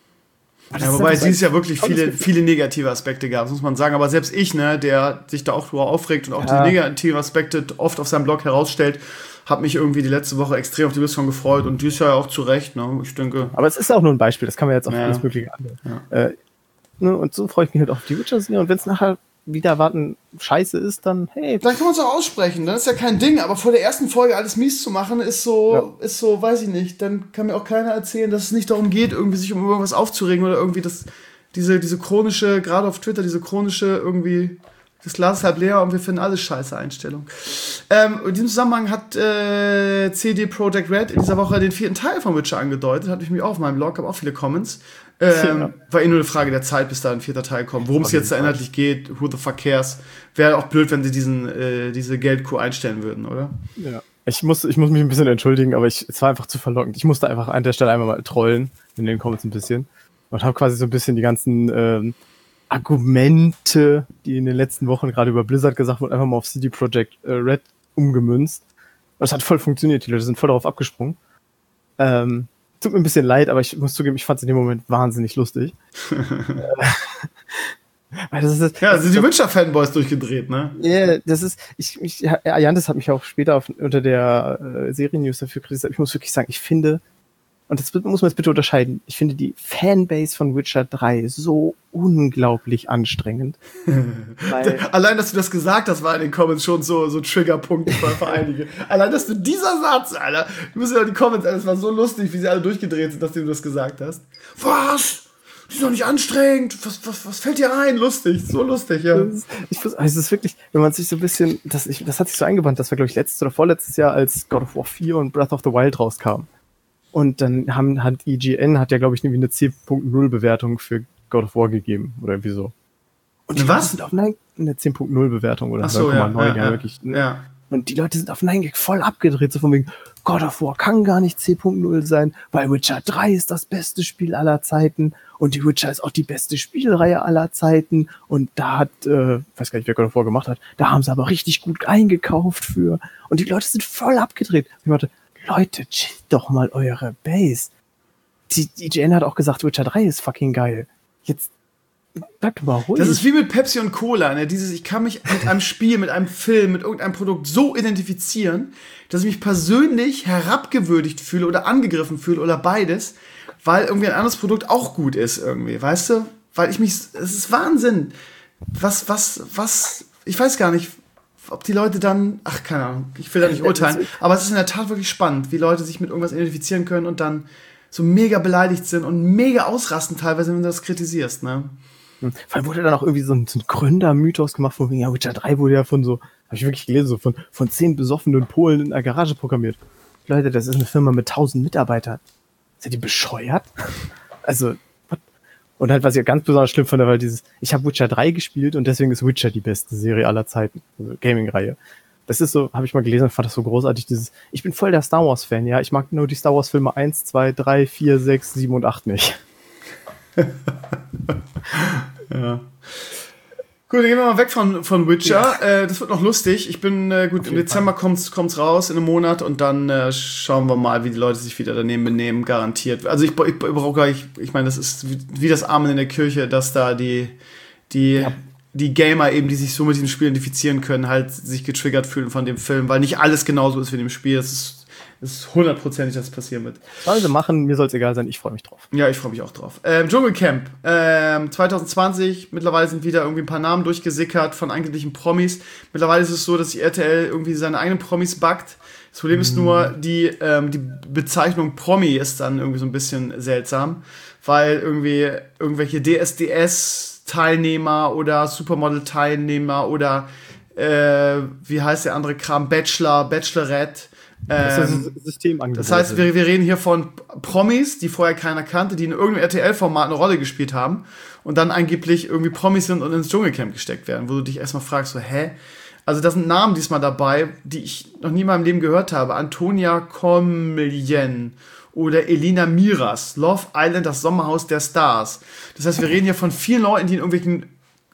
Ja, wobei es dieses Jahr wirklich viele negative Aspekte gab, muss man sagen. Aber selbst ich, ne, der sich da auch drüber aufregt und auch die negativen Aspekte oft auf seinem Blog herausstellt, habe mich irgendwie die letzte Woche extrem auf die BlizzCon gefreut und dieses Jahr auch zu Recht, ne, ich denke. Aber es ist auch nur ein Beispiel, das kann man jetzt auf alles Mögliche anwenden. Ja. Ne, und so freue ich mich halt auf die Witcher-Serie und wenn es nachher wieder erwarten scheiße ist, dann hey. Vielleicht kann man es auch aussprechen, das ist ja kein Ding, aber vor der ersten Folge alles mies zu machen, ist so, weiß ich nicht, dann kann mir auch keiner erzählen, dass es nicht darum geht, irgendwie sich um irgendwas aufzuregen oder irgendwie diese chronische, gerade auf Twitter, diese Das Glas ist halb leer und wir finden alles scheiße Einstellung. In diesem Zusammenhang hat CD Projekt Red in dieser Woche den 4. Teil von Witcher angedeutet. Hatte ich mich auch auf meinem Blog, habe auch viele Comments. War nur eine Frage der Zeit, bis da ein 4. Teil kommt. Worum es jetzt da inhaltlich geht, who the fuck cares. Wäre auch blöd, wenn sie diese Geldkuh einstellen würden, oder? Ja. Ich muss mich ein bisschen entschuldigen, aber es war einfach zu verlockend. Ich musste einfach an der Stelle einmal mal trollen in den Comments ein bisschen und habe quasi so ein bisschen die ganzen Argumente, die in den letzten Wochen gerade über Blizzard gesagt wurden, einfach mal auf CD Projekt Red umgemünzt. Das hat voll funktioniert, die Leute sind voll darauf abgesprungen. Tut mir ein bisschen leid, aber ich muss zugeben, ich fand es in dem Moment wahnsinnig lustig. Weil sind die Witcher-Fanboys durchgedreht, ne? Ja, das ist, Jantis hat mich auch später unter der Serien-News dafür kritisiert. Ich muss wirklich sagen, ich finde, und das muss man jetzt bitte unterscheiden, ich finde die Fanbase von Witcher 3 so unglaublich anstrengend. Allein, dass du das gesagt hast, war in den Comments schon so Triggerpunkte für einige. Allein, dass du dieser Satz, Alter, du musst ja die Comments, Alter, das war so lustig, wie sie alle durchgedreht sind, dass du das gesagt hast. Was? Die ist doch nicht anstrengend. Was fällt dir ein? Lustig, so lustig, ja. Es ist wirklich, wenn man sich so ein bisschen, das hat sich so eingebannt, das war, glaube ich, letztes oder vorletztes Jahr, als God of War 4 und Breath of the Wild rauskam. Und dann hat IGN, glaube ich, irgendwie eine 10.0 Bewertung für God of War gegeben, oder irgendwie so. Und was? Sind auf eine 10.0 Bewertung oder 9,9, wirklich. Ja. Und die Leute sind auf 9gag voll abgedreht, so von wegen, God of War kann gar nicht 10.0 sein, weil Witcher 3 ist das beste Spiel aller Zeiten und die Witcher ist auch die beste Spielreihe aller Zeiten und da hat, weiß gar nicht, wer God of War gemacht hat, da haben sie aber richtig gut eingekauft für und die Leute sind voll abgedreht. Ich dachte, Leute, chillt doch mal eure Base. Die IGN hat auch gesagt, Witcher 3 ist fucking geil. Jetzt bleibt mal ruhig. Das ist wie mit Pepsi und Cola, ne? Ich kann mich mit einem Spiel, mit einem Film, mit irgendeinem Produkt so identifizieren, dass ich mich persönlich herabgewürdigt fühle oder angegriffen fühle oder beides, weil irgendwie ein anderes Produkt auch gut ist irgendwie, weißt du? Weil es ist Wahnsinn. Ich weiß gar nicht, ob die Leute dann, keine Ahnung, ich will da nicht urteilen, aber es ist in der Tat wirklich spannend, wie Leute sich mit irgendwas identifizieren können und dann so mega beleidigt sind und mega ausrasten teilweise, wenn du das kritisierst, ne? Vor allem wurde dann auch irgendwie so ein Gründermythos gemacht, von wegen, ja, Witcher 3 wurde ja von so, habe ich wirklich gelesen, so von 10 besoffenen Polen in einer Garage programmiert. Leute, das ist eine Firma mit 1000 Mitarbeitern. Seid ihr bescheuert? Also, what? Und halt, was ich ganz besonders schlimm fand, war ich habe Witcher 3 gespielt und deswegen ist Witcher die beste Serie aller Zeiten, also Gaming-Reihe. Das ist so, habe ich mal gelesen und fand das so großartig, ich bin voll der Star Wars-Fan, ja, ich mag nur die Star Wars-Filme 1, 2, 3, 4, 6, 7 und 8 nicht. Ja. Gut, dann gehen wir mal weg von Witcher. Ja. Das wird noch lustig. Ich bin, im Dezember kommt's raus, in einem Monat, und dann schauen wir mal, wie die Leute sich wieder daneben benehmen, garantiert. Also ich brauche gar nicht, ich meine, das ist wie das Amen in der Kirche, dass da die Gamer eben, die sich so mit diesem Spiel identifizieren können, halt sich getriggert fühlen von dem Film, weil nicht alles genauso ist wie in dem Spiel. Das ist 100%, dass das passieren wird. Sollen sie machen, mir soll es egal sein, ich freue mich drauf. Ja, ich freue mich auch drauf. Dschungelcamp, 2020, mittlerweile sind wieder irgendwie ein paar Namen durchgesickert von eigentlichen Promis. Mittlerweile ist es so, dass die RTL irgendwie seine eigenen Promis backt. Das Problem ist nur, die Bezeichnung Promi ist dann irgendwie so ein bisschen seltsam, weil irgendwie irgendwelche DSDS-Teilnehmer oder Supermodel-Teilnehmer oder wie heißt der andere Kram, Bachelorette. Das ist das Systemangebot. Das heißt, wir reden hier von Promis, die vorher keiner kannte, die in irgendeinem RTL-Format eine Rolle gespielt haben und dann angeblich irgendwie Promis sind und ins Dschungelcamp gesteckt werden, wo du dich erstmal fragst, so, hä? Also da sind Namen diesmal dabei, die ich noch nie in meinem Leben gehört habe. Antonia Comilien oder Elina Miras, Love Island, das Sommerhaus der Stars. Das heißt, wir reden hier von vielen Leuten, die in irgendwelchen,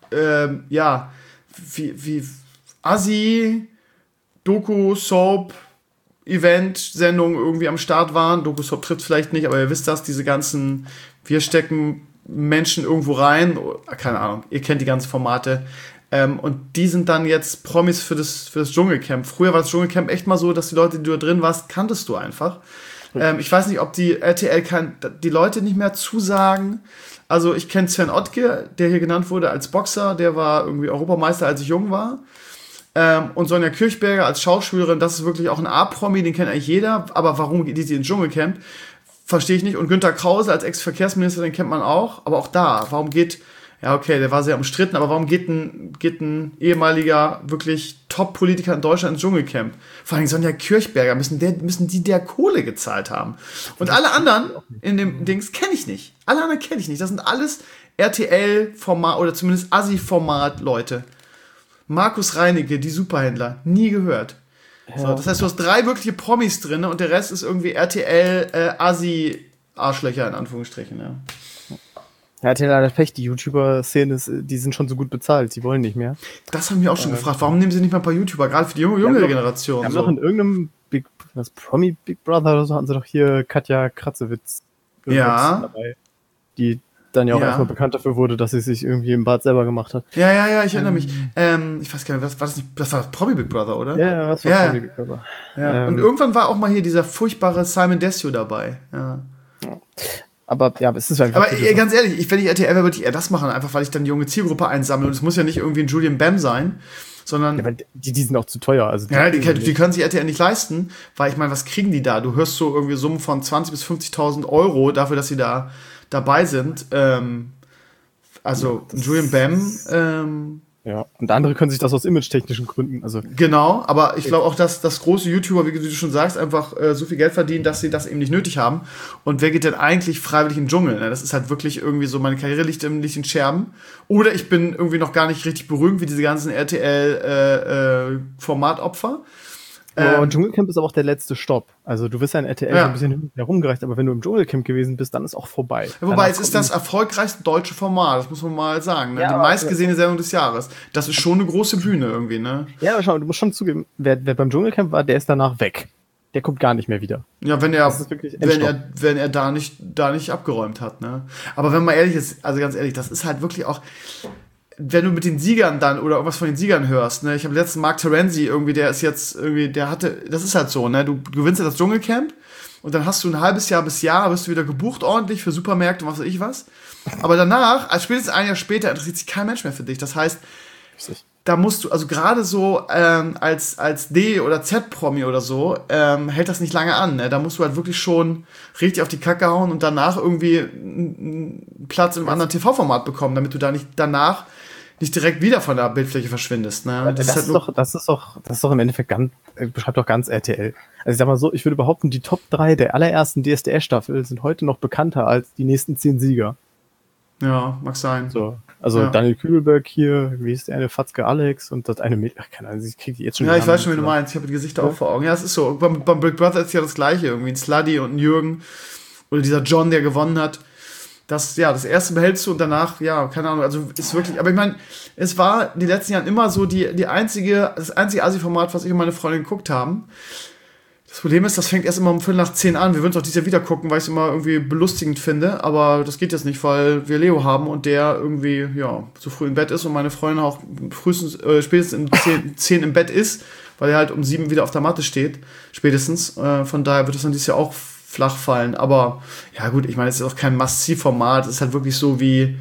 wie Assi, Doku, Soap, Event-Sendungen irgendwie am Start waren. Doku-Soap trifft vielleicht nicht, aber ihr wisst das, diese ganzen, wir stecken Menschen irgendwo rein, keine Ahnung, ihr kennt die ganzen Formate. Und die sind dann jetzt Promis für das Dschungelcamp. Früher war das Dschungelcamp echt mal so, dass die Leute, die da drin warst, kanntest du einfach. Ich weiß nicht, ob die RTL die Leute nicht mehr zusagen. Also ich kenne Sven Ottke, der hier genannt wurde als Boxer, der war irgendwie Europameister, als ich jung war. Und Sonja Kirchberger als Schauspielerin, das ist wirklich auch ein A-Promi, den kennt eigentlich jeder. Aber warum geht die ins Dschungelcamp? Verstehe ich nicht. Und Günther Krause als Ex-Verkehrsminister, den kennt man auch. Aber auch da, warum geht Ja, okay, der war sehr umstritten, aber warum geht ein ehemaliger, wirklich Top-Politiker in Deutschland ins Dschungelcamp? Vor allem Sonja Kirchberger, müssen die der Kohle gezahlt haben. Und alle anderen in dem Dings kenne ich nicht. Alle anderen kenne ich nicht. Das sind alles RTL-Format oder zumindest Assi-Format-Leute. Markus Reinecke, die Superhändler, nie gehört. Ja. So, das heißt, du hast 3 wirkliche Promis drin und der Rest ist irgendwie RTL Assi-Arschlöcher in Anführungsstrichen, ja. Ja, hat ja leider Pech, die YouTuber-Szene, die sind schon so gut bezahlt, die wollen nicht mehr. Das haben wir auch schon gefragt, warum nehmen sie nicht mal ein paar YouTuber, gerade für die junge Generation? Wir haben doch in irgendeinem Promi Big Brother oder so, hatten sie doch hier Katja Kratzewitz dabei, die dann ja auch erstmal bekannt dafür wurde, dass sie sich irgendwie im Bad selber gemacht hat. Ja, ich erinnere mich. Ich weiß gar nicht, das war Promi Big Brother, oder? Ja, das war Promi Big Brother. Ja. Und irgendwann war auch mal hier dieser furchtbare Simon Desue dabei. Ja. Aber ja, es ist einfach. Aber ganz ehrlich, wenn ich RTL wäre, würde ich eher das machen, einfach weil ich dann junge Zielgruppe einsammle. Und es muss ja nicht irgendwie ein Julian Bam sein, sondern. Ja, die sind auch zu teuer. Also die können sich RTL nicht leisten, weil ich meine, was kriegen die da? Du hörst so irgendwie Summen von 20.000 bis 50.000 Euro dafür, dass sie da dabei sind. Julian Bam. Ja, und andere können sich das aus image-technischen Gründen. Also genau, aber ich glaube auch, dass große YouTuber, wie du schon sagst, einfach so viel Geld verdienen, dass sie das eben nicht nötig haben. Und wer geht denn eigentlich freiwillig in den Dschungel? Ne? Das ist halt wirklich irgendwie so, meine Karriere liegt in Scherben. Oder ich bin irgendwie noch gar nicht richtig berühmt wie diese ganzen RTL-Formatopfer. Dschungelcamp ist aber auch der letzte Stopp. Also du wirst ja in RTL so ein bisschen herumgereicht, aber wenn du im Dschungelcamp gewesen bist, dann ist auch vorbei. Ja, wobei, es ist das erfolgreichste deutsche Format, das muss man mal sagen. Ne? Ja, die meistgesehene Sendung des Jahres. Das ist schon eine große Bühne irgendwie, ne? Ja, aber schau, du musst schon zugeben, wer beim Dschungelcamp war, der ist danach weg. Der kommt gar nicht mehr wieder. Ja, wenn er da nicht abgeräumt hat, ne? Aber wenn man ehrlich ist, also ganz ehrlich, das ist halt wirklich auch, wenn du mit den Siegern dann oder irgendwas von den Siegern hörst, ne, ich habe letztens Mark Terenzi irgendwie, das ist halt so, ne, du gewinnst ja das Dschungelcamp und dann hast du ein halbes Jahr bis Jahr, wirst du wieder gebucht ordentlich für Supermärkte und was weiß ich was. Aber danach, als spätestens ein Jahr später, interessiert sich kein Mensch mehr für dich. Das heißt, da musst du, also gerade so als D- oder Z-Promi oder so, hält das nicht lange an. Ne? Da musst du halt wirklich schon richtig auf die Kacke hauen und danach irgendwie einen Platz im anderen TV-Format bekommen, damit du da nicht danach nicht direkt wieder von der Bildfläche verschwindest. Ne? Das ist doch im Endeffekt beschreibt doch ganz RTL. Also ich sag mal so, ich würde behaupten, die Top 3 der allerersten DSDS-Staffel sind heute noch bekannter als die nächsten 10 Sieger. Ja, mag sein. So. Also Daniel Kübelberg hier, wie ist der eine, Fatzke Alex und das eine Mädchen, keine Ahnung, ich krieg die jetzt schon. Ja, ich weiß schon, wie du meinst, ich habe die Gesichter auch vor Augen. Ja, es ist so, beim Big Brother ist ja das Gleiche, irgendwie ein Sluddy und ein Jürgen oder dieser John, der gewonnen hat. Das erste behältst du und danach, keine Ahnung, also ist wirklich, aber ich meine, es war in den letzten Jahren immer so das einzige Asi-Format, was ich und meine Freundin geguckt haben. Das Problem ist, das fängt erst immer um 9:45 an. Wir würden es auch dieses Jahr wieder gucken, weil ich es immer irgendwie belustigend finde. Aber das geht jetzt nicht, weil wir Leo haben und der irgendwie, so früh im Bett ist und meine Freundin auch spätestens um 10 im Bett ist, weil er halt um 7 wieder auf der Matte steht. Spätestens. Von daher wird es dann dieses Jahr auch flach fallen. Aber, ja gut, ich meine, es ist auch kein Massivformat. Es ist halt wirklich so wie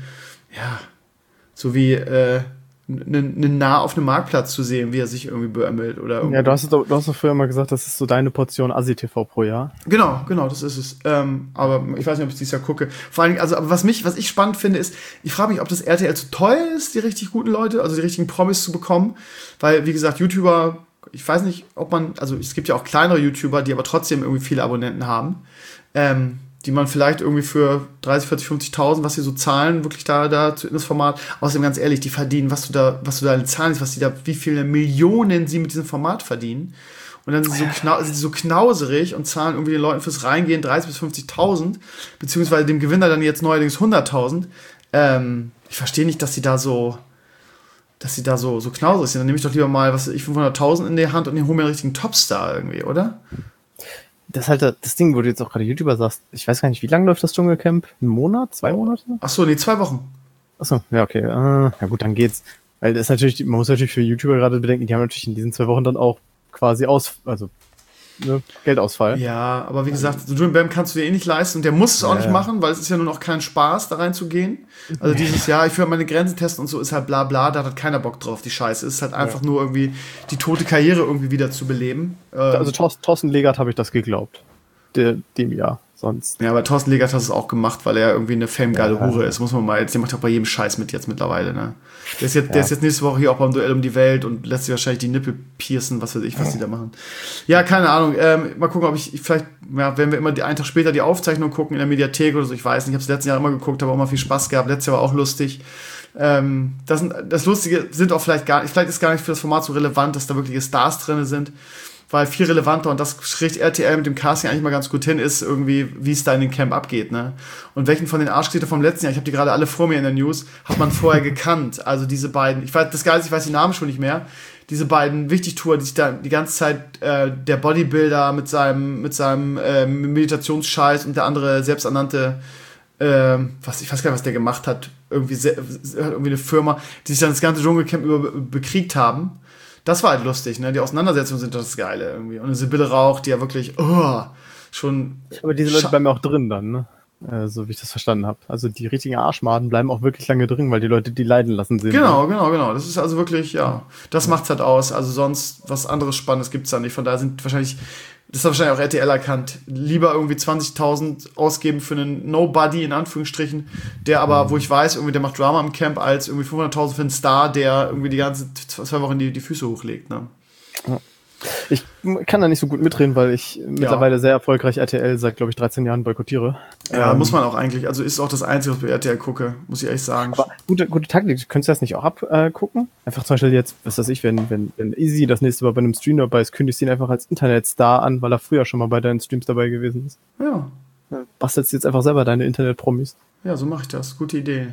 einen Narr auf einem Marktplatz zu sehen, wie er sich irgendwie beömmelt. Oder irgendwie. Ja, du hast doch früher mal gesagt, das ist so deine Portion Assi-TV pro Jahr. Genau, das ist es. Aber ich weiß nicht, ob ich dieses Jahr gucke. Vor allem, also was ich spannend finde, ist, ich frage mich, ob das RTL zu teuer ist, die richtig guten Leute, also die richtigen Promis zu bekommen. Weil, wie gesagt, YouTuber, ich weiß nicht, es gibt ja auch kleinere YouTuber, die aber trotzdem irgendwie viele Abonnenten haben. Die man vielleicht irgendwie für 30, 40, 50.000, was sie so zahlen, wirklich da in das Format. Außerdem ganz ehrlich, die verdienen, was du da in Zahlen siehst, wie viele Millionen sie mit diesem Format verdienen. Und dann sind sie so knauserig und zahlen irgendwie den Leuten fürs Reingehen 30 bis 50.000, beziehungsweise dem Gewinner dann jetzt neuerdings 100.000. Ich verstehe nicht, dass sie da so knauserig sind. Dann nehme ich doch lieber mal, 500.000 in der Hand und hole mir einen richtigen Topstar irgendwie, oder? Das ist halt das Ding, wo du jetzt auch gerade YouTuber sagst. Ich weiß gar nicht, wie lange läuft das Dschungelcamp? 1 Monat? 2 Monate? Achso, 2 Wochen. Achso, ja, okay. Ja gut, dann geht's. Weil das ist natürlich, man muss natürlich für YouTuber gerade bedenken, die haben natürlich in diesen 2 Wochen dann auch quasi Geldausfall. Ja, aber wie gesagt, so Julian Bam kannst du dir nicht leisten und der muss es auch nicht machen, weil es ist ja nur noch kein Spaß, da reinzugehen. Also dieses Jahr, ich will meine Grenzen testen und so, ist halt bla bla, da hat keiner Bock drauf, die Scheiße. Es ist halt einfach nur irgendwie die tote Karriere irgendwie wieder zu beleben. Also Thorsten Legert habe ich das geglaubt. Dem Jahr. sonst. Ja, aber Thorsten Legert hat es auch gemacht, weil er irgendwie eine famegeile Hure ist. Muss man mal, der macht auch bei jedem Scheiß mit jetzt mittlerweile, ne? Der ist jetzt nächste Woche hier auch beim Duell um die Welt und lässt sich wahrscheinlich die Nippel piercen, was weiß ich, was die da machen. Ja, keine Ahnung. Mal gucken, ob ich vielleicht, wenn wir immer einen Tag später die Aufzeichnung gucken in der Mediathek oder so, ich weiß nicht, ich habe es letzten Jahr immer geguckt, habe auch mal viel Spaß gehabt. Letztes Jahr war auch lustig. Das Lustige sind auch vielleicht ist gar nicht für das Format so relevant, dass da wirkliche Stars drin sind, weil viel relevanter, und das kriegt RTL mit dem Casting eigentlich mal ganz gut hin, ist irgendwie, wie es da in den Camp abgeht, ne? Und welchen von den Arschgesichtern vom letzten Jahr, ich habe die gerade alle vor mir in der News, hat man vorher gekannt. Also diese beiden, ich weiß die Namen schon nicht mehr, diese beiden Wichtigtour, die sich da die ganze Zeit, der Bodybuilder mit seinem Meditationsscheiß und der andere selbsternannte, ich weiß gar nicht, was der gemacht hat, irgendwie eine Firma, die sich dann das ganze Dschungelcamp über bekriegt haben. Das war halt lustig, ne? Die Auseinandersetzungen sind das Geile irgendwie. Und eine Sibylle Rauch, die ja wirklich, schon... Aber diese Leute bleiben auch drin dann, ne? So wie ich das verstanden habe. Also die richtigen Arschmaden bleiben auch wirklich lange drin, weil die Leute die leiden lassen sind. Genau. Das ist also wirklich, das macht's halt aus. Also sonst was anderes Spannendes gibt's da nicht. Von daher sind wahrscheinlich... Das hat wahrscheinlich auch RTL erkannt. Lieber irgendwie 20.000 ausgeben für einen Nobody, in Anführungsstrichen, der aber, wo ich weiß, irgendwie der macht Drama im Camp, als irgendwie 500.000 für einen Star, der irgendwie die ganze 2 Wochen die Füße hochlegt. Ne? Ich kann da nicht so gut mitreden, weil ich mittlerweile sehr erfolgreich RTL seit, glaube ich, 13 Jahren boykottiere. Ja, muss man auch eigentlich. Also ist auch das Einzige, was ich bei RTL gucke, muss ich ehrlich sagen. Aber gute Taktik. Könntest du das nicht auch abgucken? Einfach zum Beispiel jetzt, was weiß ich, wenn Easy das nächste Mal bei einem Stream dabei ist, kündigst du ihn einfach als Internetstar an, weil er früher schon mal bei deinen Streams dabei gewesen ist. Ja. Bastelst jetzt einfach selber deine Internet-Promis. Ja, so mache ich das. Gute Idee.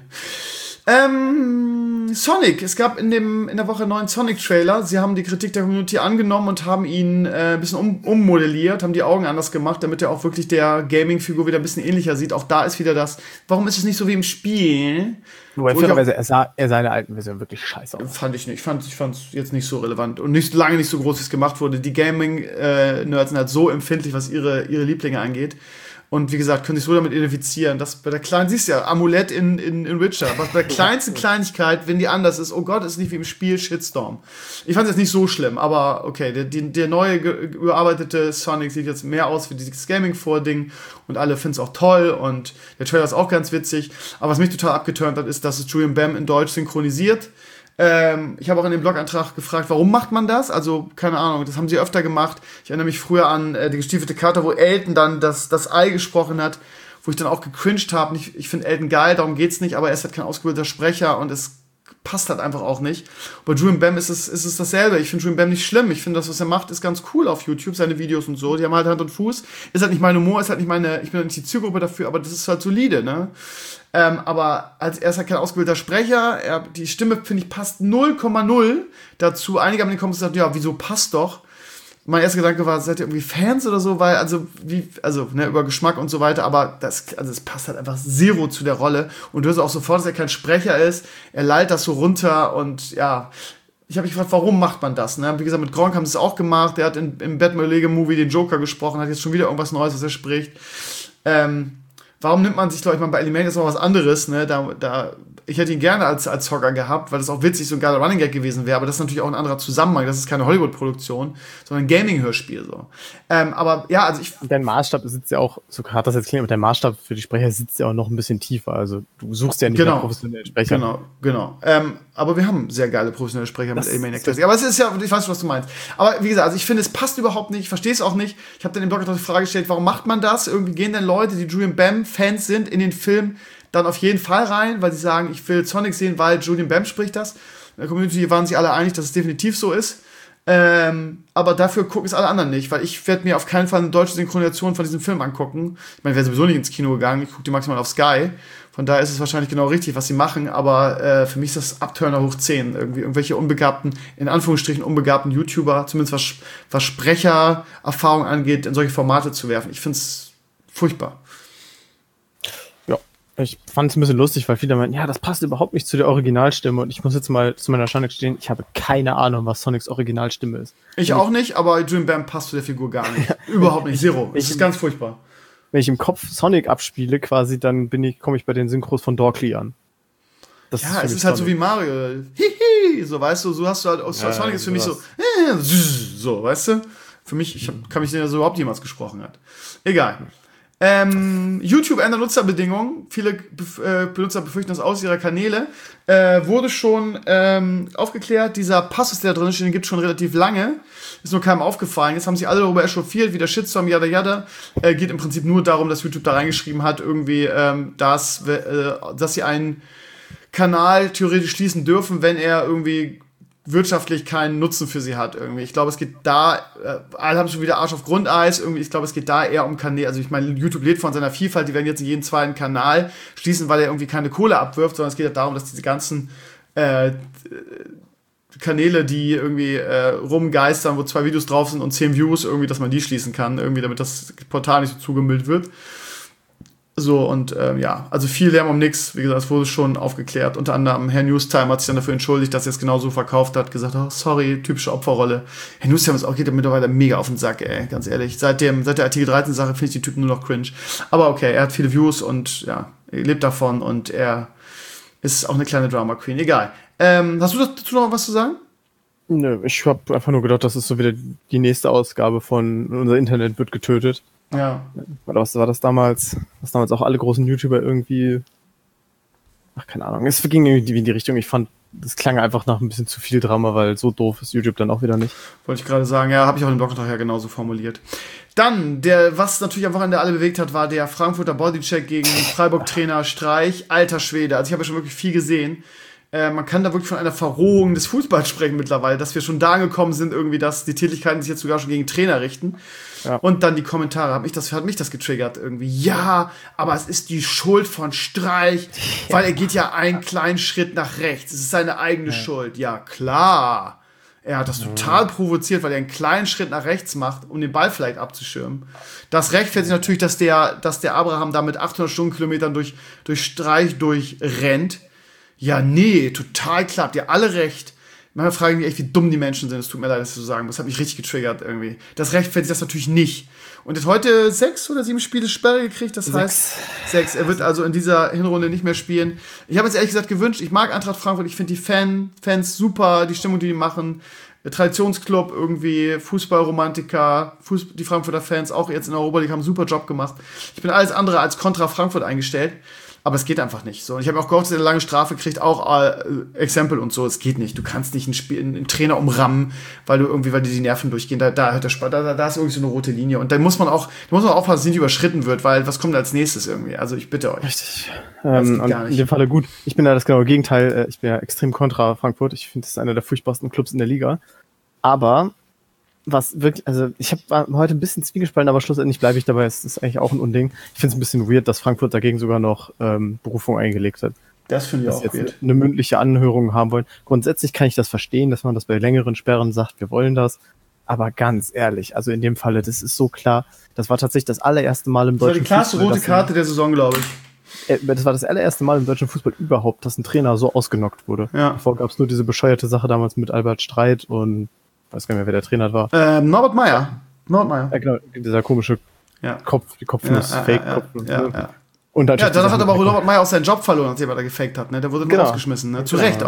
Sonic. Es gab in der Woche einen neuen Sonic-Trailer. Sie haben die Kritik der Community angenommen und haben ihn ein bisschen ummodelliert, haben die Augen anders gemacht, damit er auch wirklich der Gaming-Figur wieder ein bisschen ähnlicher sieht. Auch da ist wieder das, warum ist es nicht so wie im Spiel? Wobei fairerweise er sah seine alten Version wirklich scheiße aus. Fand ich nicht. Ich fand es jetzt nicht so relevant und lange nicht so groß, wie es gemacht wurde. Die Gaming-Nerds sind halt so empfindlich, was ihre Lieblinge angeht. Und wie gesagt, können sich so damit identifizieren, dass bei der kleinen, siehst du ja, Amulett in Witcher, was bei der kleinsten Kleinigkeit, wenn die anders ist, oh Gott, ist nicht wie im Spiel, Shitstorm. Ich fand es jetzt nicht so schlimm, aber okay, der neue, überarbeitete Sonic sieht jetzt mehr aus wie dieses Gaming-Vording und alle finden es auch toll und der Trailer ist auch ganz witzig, aber was mich total abgeturnt hat, ist, dass es Julian Bam in Deutsch synchronisiert. Ich habe auch in dem Blog-Eintrag gefragt, warum macht man das? Also, keine Ahnung, das haben sie öfter gemacht. Ich erinnere mich früher an die gestiefelte Kater, wo Elton dann das Ei gesprochen hat, wo ich dann auch gecringed habe. Ich finde Elton geil, darum geht's nicht, aber er ist halt kein ausgebildeter Sprecher und es passt halt einfach auch nicht. Bei Julian Bam ist es dasselbe. Ich finde Julian Bam nicht schlimm. Ich finde, das, was er macht, ist ganz cool auf YouTube, seine Videos und so. Die haben halt Hand und Fuß. Ist halt nicht mein Humor, ist halt nicht ich bin halt nicht die Zielgruppe dafür, aber das ist halt solide, ne? Aber er ist halt kein ausgebildeter Sprecher. Die Stimme, finde ich, passt 0,0 dazu. Einige haben in den Kommentaren gesagt, ja, wieso passt doch? Mein erster Gedanke war, seid ihr irgendwie Fans oder so? Weil, über Geschmack und so weiter, aber es passt halt einfach zero zu der Rolle. Und du hörst auch sofort, dass er kein Sprecher ist. Er lallt das so runter und ja, ich habe mich gefragt, warum macht man das? Ne? Wie gesagt, mit Gronk haben sie es auch gemacht. Der hat im Batman-Lego-Movie den Joker gesprochen, hat jetzt schon wieder irgendwas Neues, was er spricht. Warum nimmt man sich, glaube ich, mal bei Animaniacs noch was anderes, ne? Ich hätte ihn gerne als Hocker gehabt, weil das auch witzig so ein geiler Running Gag gewesen wäre, aber das ist natürlich auch ein anderer Zusammenhang. Das ist keine Hollywood-Produktion, sondern ein Gaming-Hörspiel, so. Aber ja, also dein Maßstab sitzt ja auch, so hart das jetzt klingt, aber der Maßstab für die Sprecher sitzt ja auch noch ein bisschen tiefer. Also du suchst ja nicht nach professionellen Sprechern. Genau. Aber wir haben sehr geile professionelle Sprecher mit Animaniacs Classic. Aber es ist ja, ich weiß schon, was du meinst. Aber wie gesagt, also ich finde, es passt überhaupt nicht, ich verstehe es auch nicht. Ich habe dann im Blog die Frage gestellt, warum macht man das? Irgendwie gehen dann Leute, die Julian Bam-Fans sind, in den Film dann auf jeden Fall rein, weil sie sagen, ich will Sonic sehen, weil Julian Bam spricht das. In der Community waren sich alle einig, dass es definitiv so ist. Aber dafür gucken es alle anderen nicht, weil ich werde mir auf keinen Fall eine deutsche Synchronisation von diesem Film angucken. Ich meine, ich wäre sowieso nicht ins Kino gegangen, ich gucke die maximal auf Sky. Von daher ist es wahrscheinlich genau richtig, was sie machen, aber für mich ist das Abturner hoch 10. Irgendwelche in Anführungsstrichen unbegabten YouTuber, zumindest was Sprechererfahrung angeht, in solche Formate zu werfen. Ich finde es furchtbar. Ich fand es ein bisschen lustig, weil viele meinten, ja, das passt überhaupt nicht zu der Originalstimme. Und ich muss jetzt mal zu meiner Schande gestehen, ich habe keine Ahnung, was Sonics Originalstimme ist. Ich auch nicht, aber Julian Bam passt zu der Figur gar nicht. Überhaupt nicht, zero. Es ist ganz furchtbar. Wenn ich im Kopf Sonic abspiele quasi, dann komme ich bei den Synchros von Dorkly an. Es ist halt so wie Mario. Hihi, so, weißt du, so hast du halt, Sonic ist für mich so, so, weißt du? Für mich, kann mich nicht, dass er überhaupt jemals gesprochen hat. Egal. YouTube ändert Nutzerbedingungen. Viele Benutzer befürchten das aus ihrer Kanäle. Wurde schon aufgeklärt. Dieser Passus, der da drin steht, den gibt es schon relativ lange. Ist nur keinem aufgefallen. Jetzt haben sich alle darüber echauffiert, wie der Shitstorm, yada yada. Geht im Prinzip nur darum, dass YouTube da reingeschrieben hat, irgendwie, dass sie einen Kanal theoretisch schließen dürfen, wenn er irgendwie wirtschaftlich keinen Nutzen für sie hat irgendwie. Ich glaube, es geht da, alle haben schon wieder Arsch auf Grundeis, irgendwie, ich glaube, es geht da eher um Kanäle, also ich meine, YouTube lebt von seiner Vielfalt, die werden jetzt jeden zweiten Kanal schließen, weil er irgendwie keine Kohle abwirft, sondern es geht ja darum, dass diese ganzen Kanäle, die irgendwie rumgeistern, wo 2 Videos drauf sind und 10 Views, irgendwie, dass man die schließen kann, irgendwie, damit das Portal nicht so zugemüllt wird. So, und also viel Lärm um nix. Wie gesagt, es wurde schon aufgeklärt. Unter anderem Herr Newstime hat sich dann dafür entschuldigt, dass er es genauso verkauft hat. Gesagt, oh, sorry, typische Opferrolle. Herr Newstime geht mittlerweile mega auf den Sack, ey, ganz ehrlich. Seit der Artikel 13-Sache finde ich die Typen nur noch cringe. Aber okay, er hat viele Views und ja, er lebt davon und er ist auch eine kleine Drama-Queen. Egal. Hast du dazu noch was zu sagen? Nö, ich habe einfach nur gedacht, das ist so wieder die nächste Ausgabe von Unser Internet wird getötet. Ja. Was war das damals? Was damals auch alle großen YouTuber irgendwie. Ach, keine Ahnung. Es ging irgendwie in die Richtung. Ich fand, das klang einfach nach ein bisschen zu viel Drama, weil so doof ist YouTube dann auch wieder nicht. Wollte ich gerade sagen. Ja, habe ich auch im Blogbeitrag ja genauso formuliert. Dann, was natürlich am Wochenende alle bewegt hat, war der Frankfurter Bodycheck gegen Freiburg-Trainer Streich. Alter Schwede. Also ich habe ja schon wirklich viel gesehen. Man kann da wirklich von einer Verrohung des Fußballs sprechen mittlerweile, dass wir schon da angekommen sind, irgendwie, dass die Tätigkeiten sich jetzt sogar schon gegen Trainer richten. Ja. Und dann die Kommentare, hat mich das getriggert irgendwie. Ja, aber es ist die Schuld von Streich, weil er geht ja einen kleinen Schritt nach rechts. Es ist seine eigene Schuld. Ja, klar. Er hat das total provoziert, weil er einen kleinen Schritt nach rechts macht, um den Ball vielleicht abzuschirmen. Das rechtfertigt natürlich, dass der Abraham da mit 800 Stundenkilometern durch Streich durchrennt. Ja, nee, total klar, habt ihr alle recht. Manchmal frage ich mich echt, wie dumm die Menschen sind. Es tut mir leid, das zu sagen. Das hat mich richtig getriggert irgendwie. Das rechtfertigt das natürlich nicht. Und er hat heute 6 oder 7 Spiele Sperre gekriegt. Das heißt 6. Er wird also in dieser Hinrunde nicht mehr spielen. Ich habe jetzt ehrlich gesagt gewünscht, ich mag Eintracht Frankfurt. Ich finde die Fans super, die Stimmung, die machen. Traditionsclub irgendwie, Fußballromantiker, die Frankfurter Fans auch jetzt in der Europa League haben einen super Job gemacht. Ich bin alles andere als kontra Frankfurt eingestellt. Aber es geht einfach nicht. So. Und ich habe auch gehofft, dass er eine lange Strafe kriegt, auch Exempel und so. Es geht nicht. Du kannst nicht einen Trainer umrammen, weil dir die Nerven durchgehen. Da ist irgendwie so eine rote Linie. Und da muss man auch aufpassen, dass sie nicht überschritten wird, weil was kommt als nächstes irgendwie? Also ich bitte euch. Richtig. In dem Falle gut. Ich bin ja das genaue Gegenteil. Ich bin ja extrem kontra Frankfurt. Ich finde, das ist einer der furchtbarsten Clubs in der Liga. Aber was wirklich, also ich habe heute ein bisschen zwiegespalten, aber schlussendlich bleibe ich dabei. Es ist eigentlich auch ein Unding. Ich finde es ein bisschen weird, dass Frankfurt dagegen sogar noch Berufung eingelegt hat. Das finde ich auch jetzt weird. Eine mündliche Anhörung haben wollen. Grundsätzlich kann ich das verstehen, dass man das bei längeren Sperren sagt, wir wollen das. Aber ganz ehrlich, also in dem Falle, das ist so klar. Das war tatsächlich das allererste Mal im deutschen Fußball. Das war die klarste rote Karte der Saison, glaube ich. Das war das allererste Mal im deutschen Fußball überhaupt, dass ein Trainer so ausgenockt wurde. Ja. Davor gab es nur diese bescheuerte Sache damals mit Albert Streit und weiß gar nicht mehr, wer der Trainer war. Norbert Meyer. Ja, genau, dieser komische die Kopfnuss-Fake-Kopfnuss. Ja. Und danach hat aber auch Norbert Meyer auch seinen Job verloren, nachdem er da gefaked hat. Ne? Der wurde nur rausgeschmissen. Ne? Zu Recht.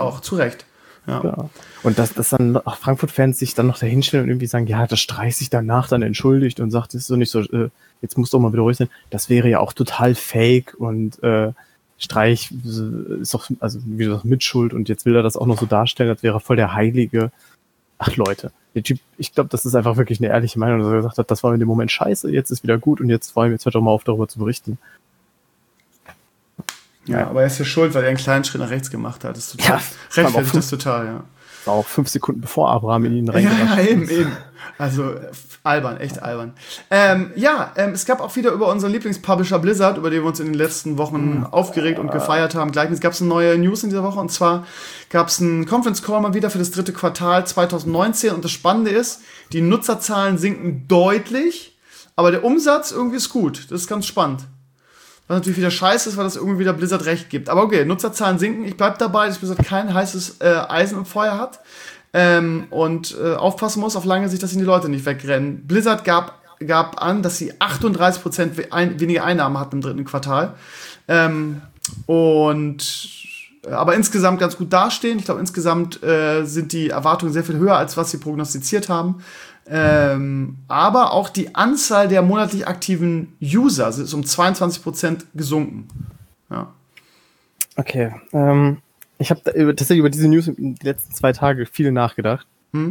Ja. Und dass dann auch Frankfurt-Fans sich dann noch dahinstellen und irgendwie sagen, ja, das Streich sich danach dann entschuldigt und sagt, das ist so nicht so, jetzt musst du auch mal wieder ruhig sein. Das wäre ja auch total fake und Streich ist doch, also wie gesagt, Mitschuld und jetzt will er das auch noch so darstellen, als wäre er voll der Heilige. Ach Leute, der Typ, ich glaube, das ist einfach wirklich eine ehrliche Meinung, dass er gesagt hat, das war in dem Moment scheiße, jetzt ist wieder gut und jetzt hört doch mal auf, darüber zu berichten. Ja, aber er ist ja schuld, weil er einen kleinen Schritt nach rechts gemacht hat. Das ist total, rechtfertigt das total, ja. War auch 5 Sekunden bevor Abraham in ihn reingebracht. Ja, eben. Also albern, echt albern. Es gab auch wieder über unseren Lieblingspublisher Blizzard, über den wir uns in den letzten Wochen aufgeregt und gefeiert haben. Gleichzeitig gab es eine neue News in dieser Woche und zwar gab es einen Conference Call mal wieder für das 3. Quartal 2019 und das Spannende ist, die Nutzerzahlen sinken deutlich, aber der Umsatz irgendwie ist gut. Das ist ganz spannend. Was natürlich wieder scheiße ist, weil das irgendwie wieder Blizzard recht gibt. Aber okay, Nutzerzahlen sinken. Ich bleib dabei, dass Blizzard kein heißes Eisen im Feuer hat und aufpassen muss auf lange Sicht, dass ihnen die Leute nicht wegrennen. Blizzard gab an, dass sie 38% weniger Einnahmen hatten im 3. Quartal. Und aber insgesamt ganz gut dastehen. Ich glaube, insgesamt sind die Erwartungen sehr viel höher, als was sie prognostiziert haben. Aber auch die Anzahl der monatlich aktiven User ist um 22% gesunken. Ja. Okay. Ich habe tatsächlich über diese News in den letzten 2 Tage viel nachgedacht.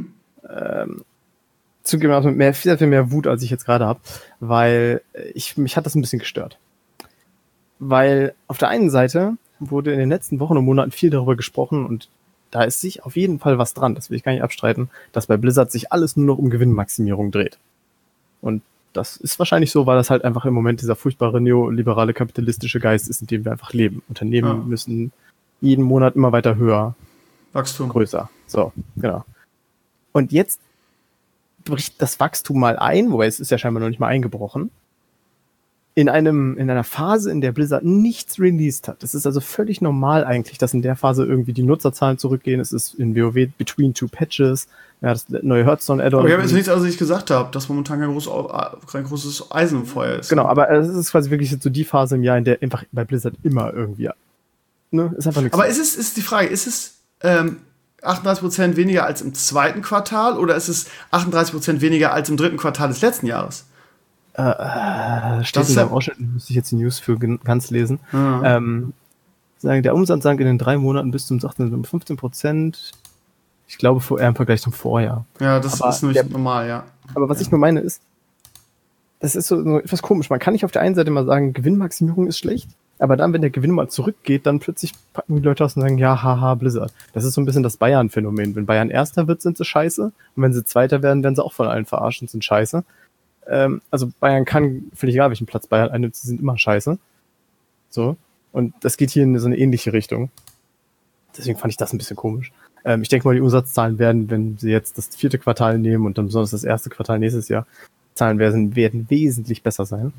Zugegeben mit sehr viel mehr Wut, als ich jetzt gerade habe, weil mich hat das ein bisschen gestört. Weil auf der einen Seite wurde in den letzten Wochen und Monaten viel darüber gesprochen und da ist sich auf jeden Fall was dran, das will ich gar nicht abstreiten, dass bei Blizzard sich alles nur noch um Gewinnmaximierung dreht. Und das ist wahrscheinlich so, weil das halt einfach im Moment dieser furchtbare neoliberale kapitalistische Geist ist, in dem wir einfach leben. Unternehmen müssen jeden Monat immer weiter höher. Wachstum. Größer. So, genau. Und jetzt bricht das Wachstum mal ein, wobei es ist ja scheinbar noch nicht mal eingebrochen, in einer Phase, in der Blizzard nichts released hat. Das ist also völlig normal eigentlich, dass in der Phase irgendwie die Nutzerzahlen zurückgehen. Es ist in WoW between 2 Patches, ja, das neue Hearthstone-Add-on. Aber ich habe jetzt nichts, was ich gesagt habe, dass momentan kein großes Eisen im Feuer ist. Genau, aber es ist quasi wirklich so die Phase im Jahr, in der einfach bei Blizzard immer irgendwie, ne, ist einfach nichts. Aber ist die Frage, ist es 38% weniger als im zweiten Quartal oder ist es 38% weniger als im dritten Quartal des letzten Jahres? Steht in deinem Ausschnitt, müsste ich jetzt die News für ganz lesen. Sagen, der Umsatz sank in den 3 Monaten bis zum 18. um 15%. Ich glaube, eher im Vergleich zum Vorjahr. Ja, das ist nicht normal, ja. Aber was ich nur meine ist, das ist so etwas komisch. Man kann nicht auf der einen Seite mal sagen, Gewinnmaximierung ist schlecht, aber dann, wenn der Gewinn mal zurückgeht, dann plötzlich packen die Leute aus und sagen, ja, haha, Blizzard. Das ist so ein bisschen das Bayern-Phänomen. Wenn Bayern Erster wird, sind sie scheiße. Und wenn sie Zweiter werden, werden sie auch von allen verarscht und sind scheiße. Also Bayern kann, völlig egal, welchen Platz Bayern einnimmt, sie sind immer scheiße. So. Und das geht hier in so eine ähnliche Richtung. Deswegen fand ich das ein bisschen komisch. Ich denke mal, die Umsatzzahlen werden, wenn sie jetzt das 4. Quartal nehmen und dann besonders das 1. Quartal nächstes Jahr, Zahlen werden wesentlich besser sein.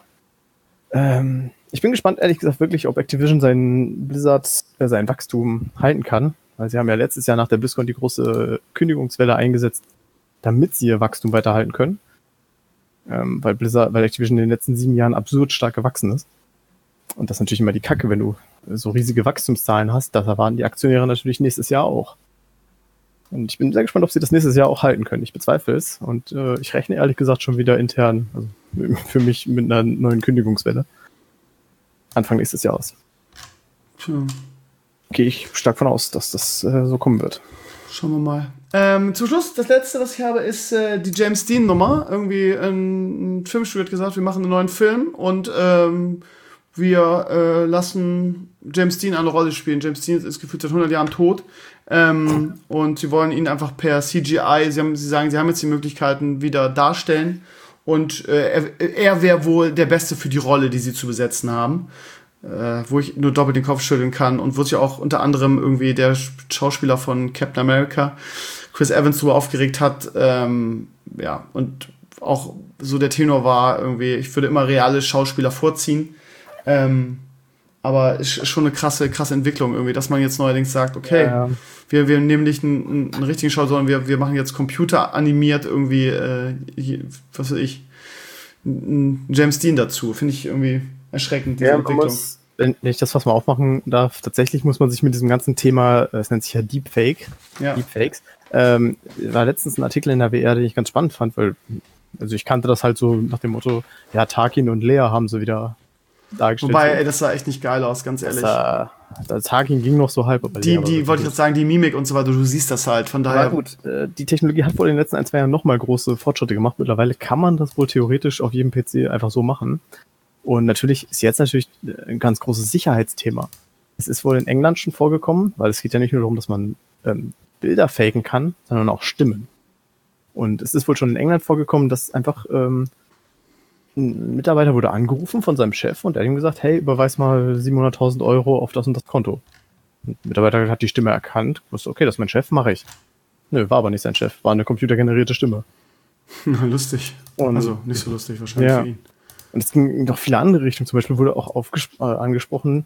Ich bin gespannt, ehrlich gesagt, wirklich, ob Activision sein Wachstum halten kann. Weil sie haben ja letztes Jahr nach der BlizzCon die große Kündigungswelle eingesetzt, damit sie ihr Wachstum weiterhalten können. Weil Activision in den letzten 7 Jahren absurd stark gewachsen ist. Und das ist natürlich immer die Kacke, wenn du so riesige Wachstumszahlen hast. Das erwarten die Aktionäre natürlich nächstes Jahr auch. Und ich bin sehr gespannt, ob sie das nächstes Jahr auch halten können. Ich bezweifle es. Und ich rechne ehrlich gesagt schon wieder intern, also für mich mit einer neuen Kündigungswelle. Anfang nächstes Jahres. Gehe ich stark von aus, dass das so kommen wird. Schauen wir mal. Zum Schluss, das letzte, was ich habe, ist die James Dean-Nummer. Irgendwie ein Filmstudio hat gesagt, wir machen einen neuen Film und wir lassen James Dean eine Rolle spielen. James Dean ist gefühlt seit 100 Jahren tot. Und sie wollen ihn einfach per CGI, sie sagen, sie haben jetzt die Möglichkeiten wieder darstellen. Und er wäre wohl der Beste für die Rolle, die sie zu besetzen haben. Wo ich nur doppelt den Kopf schütteln kann und wo sich auch unter anderem irgendwie der Schauspieler von Captain America, Chris Evans, so aufgeregt hat. Ja, und auch so der Tenor war irgendwie, ich würde immer reale Schauspieler vorziehen. Aber ist schon eine krasse Entwicklung irgendwie, dass man jetzt neuerdings sagt, okay, ja. wir nehmen nicht einen richtigen Schauspieler, sondern wir machen jetzt computeranimiert irgendwie, was weiß ich, James Dean dazu. Finde ich irgendwie erschreckend, diese Entwicklung. Wenn ich das fast mal aufmachen darf, tatsächlich muss man sich mit diesem ganzen Thema, es nennt sich ja Deepfakes, war letztens ein Artikel in der WR, den ich ganz spannend fand, weil, also ich kannte das halt so nach dem Motto, ja, Tarkin und Leia haben sie wieder dargestellt. Wobei, das sah echt nicht geil aus, ganz ehrlich. Das Tarkin ging noch so halb. Aber die wollte ich jetzt sagen, die Mimik und so weiter, du siehst das halt, von daher. Aber gut, die Technologie hat wohl in den letzten 1-2 Jahren nochmal große Fortschritte gemacht. Mittlerweile kann man das wohl theoretisch auf jedem PC einfach so machen. Und natürlich ist jetzt ein ganz großes Sicherheitsthema. Es ist wohl in England schon vorgekommen, weil es geht ja nicht nur darum, dass man Bilder faken kann, sondern auch Stimmen. Und es ist wohl schon in England vorgekommen, dass einfach ein Mitarbeiter wurde angerufen von seinem Chef und er hat ihm gesagt, hey, überweis mal 700.000 € auf das und das Konto. Und der Mitarbeiter hat die Stimme erkannt, wusste, okay, das ist mein Chef, mache ich. Nö, war aber nicht sein Chef, war eine computergenerierte Stimme. Lustig. Also nicht so lustig wahrscheinlich für ihn. Und es ging in noch viele andere Richtungen. Zum Beispiel wurde auch angesprochen,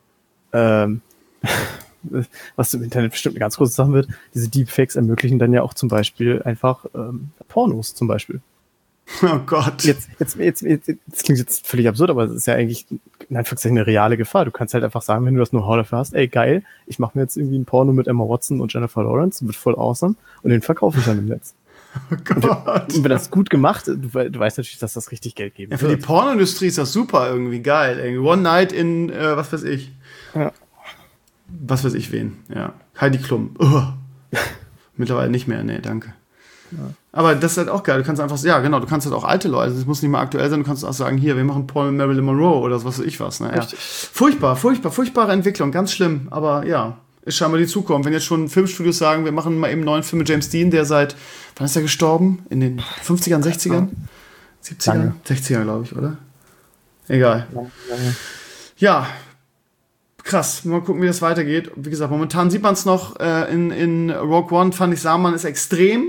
was im Internet bestimmt eine ganz große Sache wird, diese Deepfakes ermöglichen dann ja auch zum Beispiel einfach Pornos zum Beispiel. Oh Gott. Jetzt klingt jetzt völlig absurd, aber es ist ja eigentlich in Anführungszeichen eine reale Gefahr. Du kannst halt einfach sagen, wenn du das Know-how dafür hast, ey geil, ich mache mir jetzt irgendwie ein Porno mit Emma Watson und Jennifer Lawrence, wird voll awesome und den verkaufe ich dann im Netz. Oh Gott. Und wenn das gut gemacht, du weißt natürlich, dass das richtig Geld geben wird. Für die Pornoindustrie ist das super irgendwie geil. Irgendwie One Night in, was weiß ich. Ja. Was weiß ich wen, ja. Heidi Klum. Mittlerweile nicht mehr, nee, danke. Ja. Aber das ist halt auch geil. Du kannst einfach, ja genau, du kannst halt auch alte Leute, das muss nicht mal aktuell sein, du kannst auch sagen, hier, wir machen Paul mit Marilyn Monroe oder was weiß ich was. Ne? Ja. Furchtbare Entwicklung, ganz schlimm, aber ja, ist scheinbar die Zukunft. Wenn jetzt schon Filmstudios sagen, wir machen mal eben einen neuen Film mit James Dean, der seit, wann ist er gestorben? In den 50ern, 60ern? 70ern? 60er, glaube ich, oder? Egal. Ja. Krass, mal gucken, wie das weitergeht. Wie gesagt, momentan sieht man es noch in Rogue One, fand ich, sah man es extrem.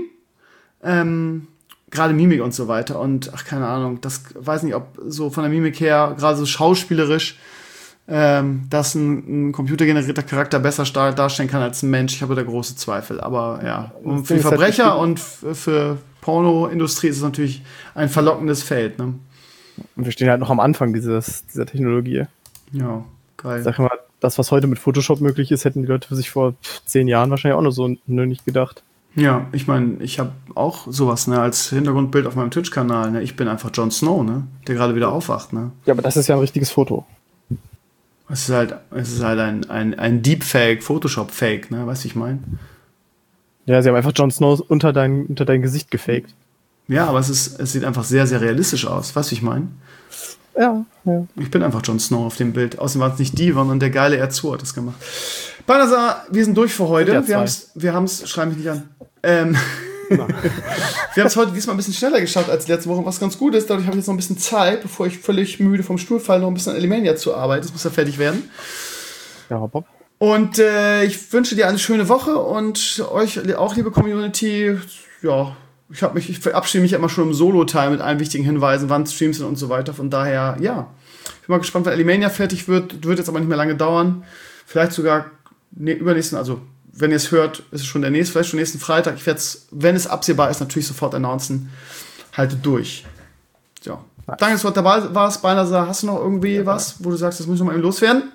Gerade Mimik und so weiter. Und, keine Ahnung, das weiß nicht, ob so von der Mimik her, gerade so schauspielerisch, dass ein computergenerierter Charakter besser darstellen kann als ein Mensch. Ich habe da große Zweifel. Aber ja, und für die Verbrecher und für Pornoindustrie ist es natürlich ein verlockendes Feld. Ne? Und wir stehen halt noch am Anfang dieser Technologie. Ja, geil. Sag mal, das, was heute mit Photoshop möglich ist, hätten die Leute für sich vor 10 Jahren wahrscheinlich auch nur so nicht gedacht. Ja, ich meine, ich habe auch sowas, ne, als Hintergrundbild auf meinem Twitch-Kanal. Ne? Ich bin einfach Jon Snow, ne, der gerade wieder aufwacht. Ne? Ja, aber das ist ja ein richtiges Foto. Es ist halt ein Deepfake, Photoshop-Fake, ne, weißt du, ich meine? Ja, sie haben einfach Jon Snow unter dein Gesicht gefaked. Ja, aber es sieht einfach sehr, sehr realistisch aus, weißt du, ich meine? Ja. Ich bin einfach Jon Snow auf dem Bild. Außerdem war es nicht die, sondern der geile Erzu hat das gemacht. Banasa, wir sind durch für heute. Wir haben es, schreib mich nicht an. Wir haben es heute diesmal ein bisschen schneller geschafft als letzte Woche, was ganz gut ist. Dadurch habe ich jetzt noch ein bisschen Zeit, bevor ich völlig müde vom Stuhl falle, noch ein bisschen an Elemania zu arbeiten. Das muss ja fertig werden. Ja, Bob. Und ich wünsche dir eine schöne Woche und euch auch, liebe Community. Ja, ich verabschiede mich immer schon im Solo-Teil mit allen wichtigen Hinweisen, wann Streams sind und so weiter. Von daher, ja. Ich bin mal gespannt, wann Elemania fertig wird. Wird jetzt aber nicht mehr lange dauern. Vielleicht sogar übernächsten, also wenn ihr es hört, ist es schon vielleicht schon nächsten Freitag. Ich werde es, wenn es absehbar ist, natürlich sofort announcen. Haltet durch. Ja. Nice. Danke, dass du dabei warst. Banasa, hast du noch irgendwie was, wo du sagst, das muss ich noch mal eben loswerden?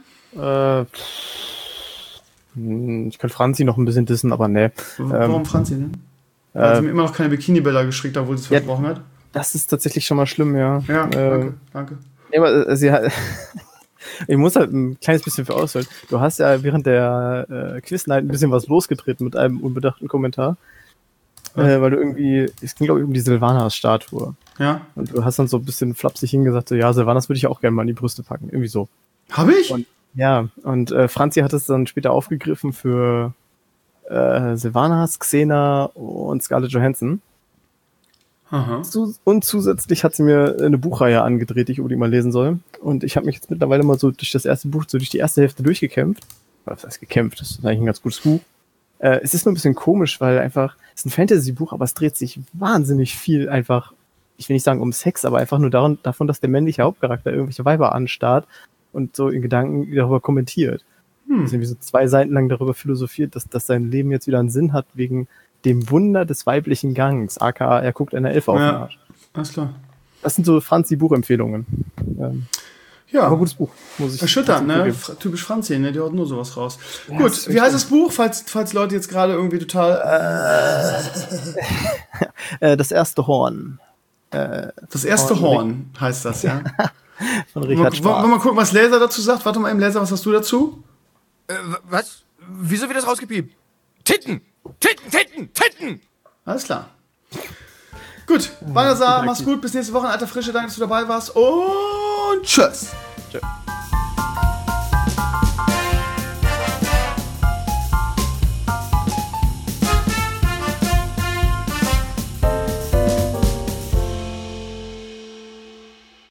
Ich könnte Franzi noch ein bisschen dissen, aber nee. Warum Franzi denn? Weil sie mir immer noch keine Bikini-Bilder geschickt hat, obwohl sie es versprochen hat. Das ist tatsächlich schon mal schlimm, ja. Ja, danke. Ja, aber sie hat... Ich muss halt ein kleines bisschen für ausholen. Du hast ja während der Quiz-Night ein bisschen was losgetreten mit einem unbedachten Kommentar. Weil du irgendwie, es ging glaube ich um die Sylvanas-Statue. Ja. Und du hast dann so ein bisschen flapsig hingesagt, so, ja, Sylvanas würde ich auch gerne mal in die Brüste packen. Irgendwie so. Habe ich? Und Franzi hat es dann später aufgegriffen für Sylvanas, Xena und Scarlett Johansson. Aha. Und zusätzlich hat sie mir eine Buchreihe angedreht, die ich unbedingt mal lesen soll. Und ich habe mich jetzt mittlerweile mal so durch das erste Buch, so durch die erste Hälfte durchgekämpft. Was heißt gekämpft? Das ist eigentlich ein ganz gutes Buch. Es ist nur ein bisschen komisch, weil einfach, es ist ein Fantasy-Buch, aber es dreht sich wahnsinnig viel einfach, ich will nicht sagen um Sex, aber einfach nur davon, dass der männliche Hauptcharakter irgendwelche Weiber anstarrt und so in Gedanken darüber kommentiert. Also irgendwie so 2 Seiten lang darüber philosophiert, dass sein Leben jetzt wieder einen Sinn hat, wegen dem Wunder des weiblichen Gangs, aka er guckt einer Elfe auf den Arsch. Alles klar. Das sind so Franzi-Buchempfehlungen. Ja. Aber gutes Buch. Muss ich erschütternd, ne? Typisch Franzi, ne? Die haut nur sowas raus. Ja, gut, wie heißt das Buch, falls Leute jetzt gerade irgendwie total... Das erste Horn. Das erste Horn heißt das, ja? Von Richard Schwarz. Wollen wir mal gucken, was Laser dazu sagt? Warte mal eben, Laser, was hast du dazu? Was? Wieso wird das rausgepiept? Titten! Titten! Alles klar. Gut, Banasa, mach's gut, bis nächste Woche in alter Frische. Danke, dass du dabei warst und tschüss. Tschüss.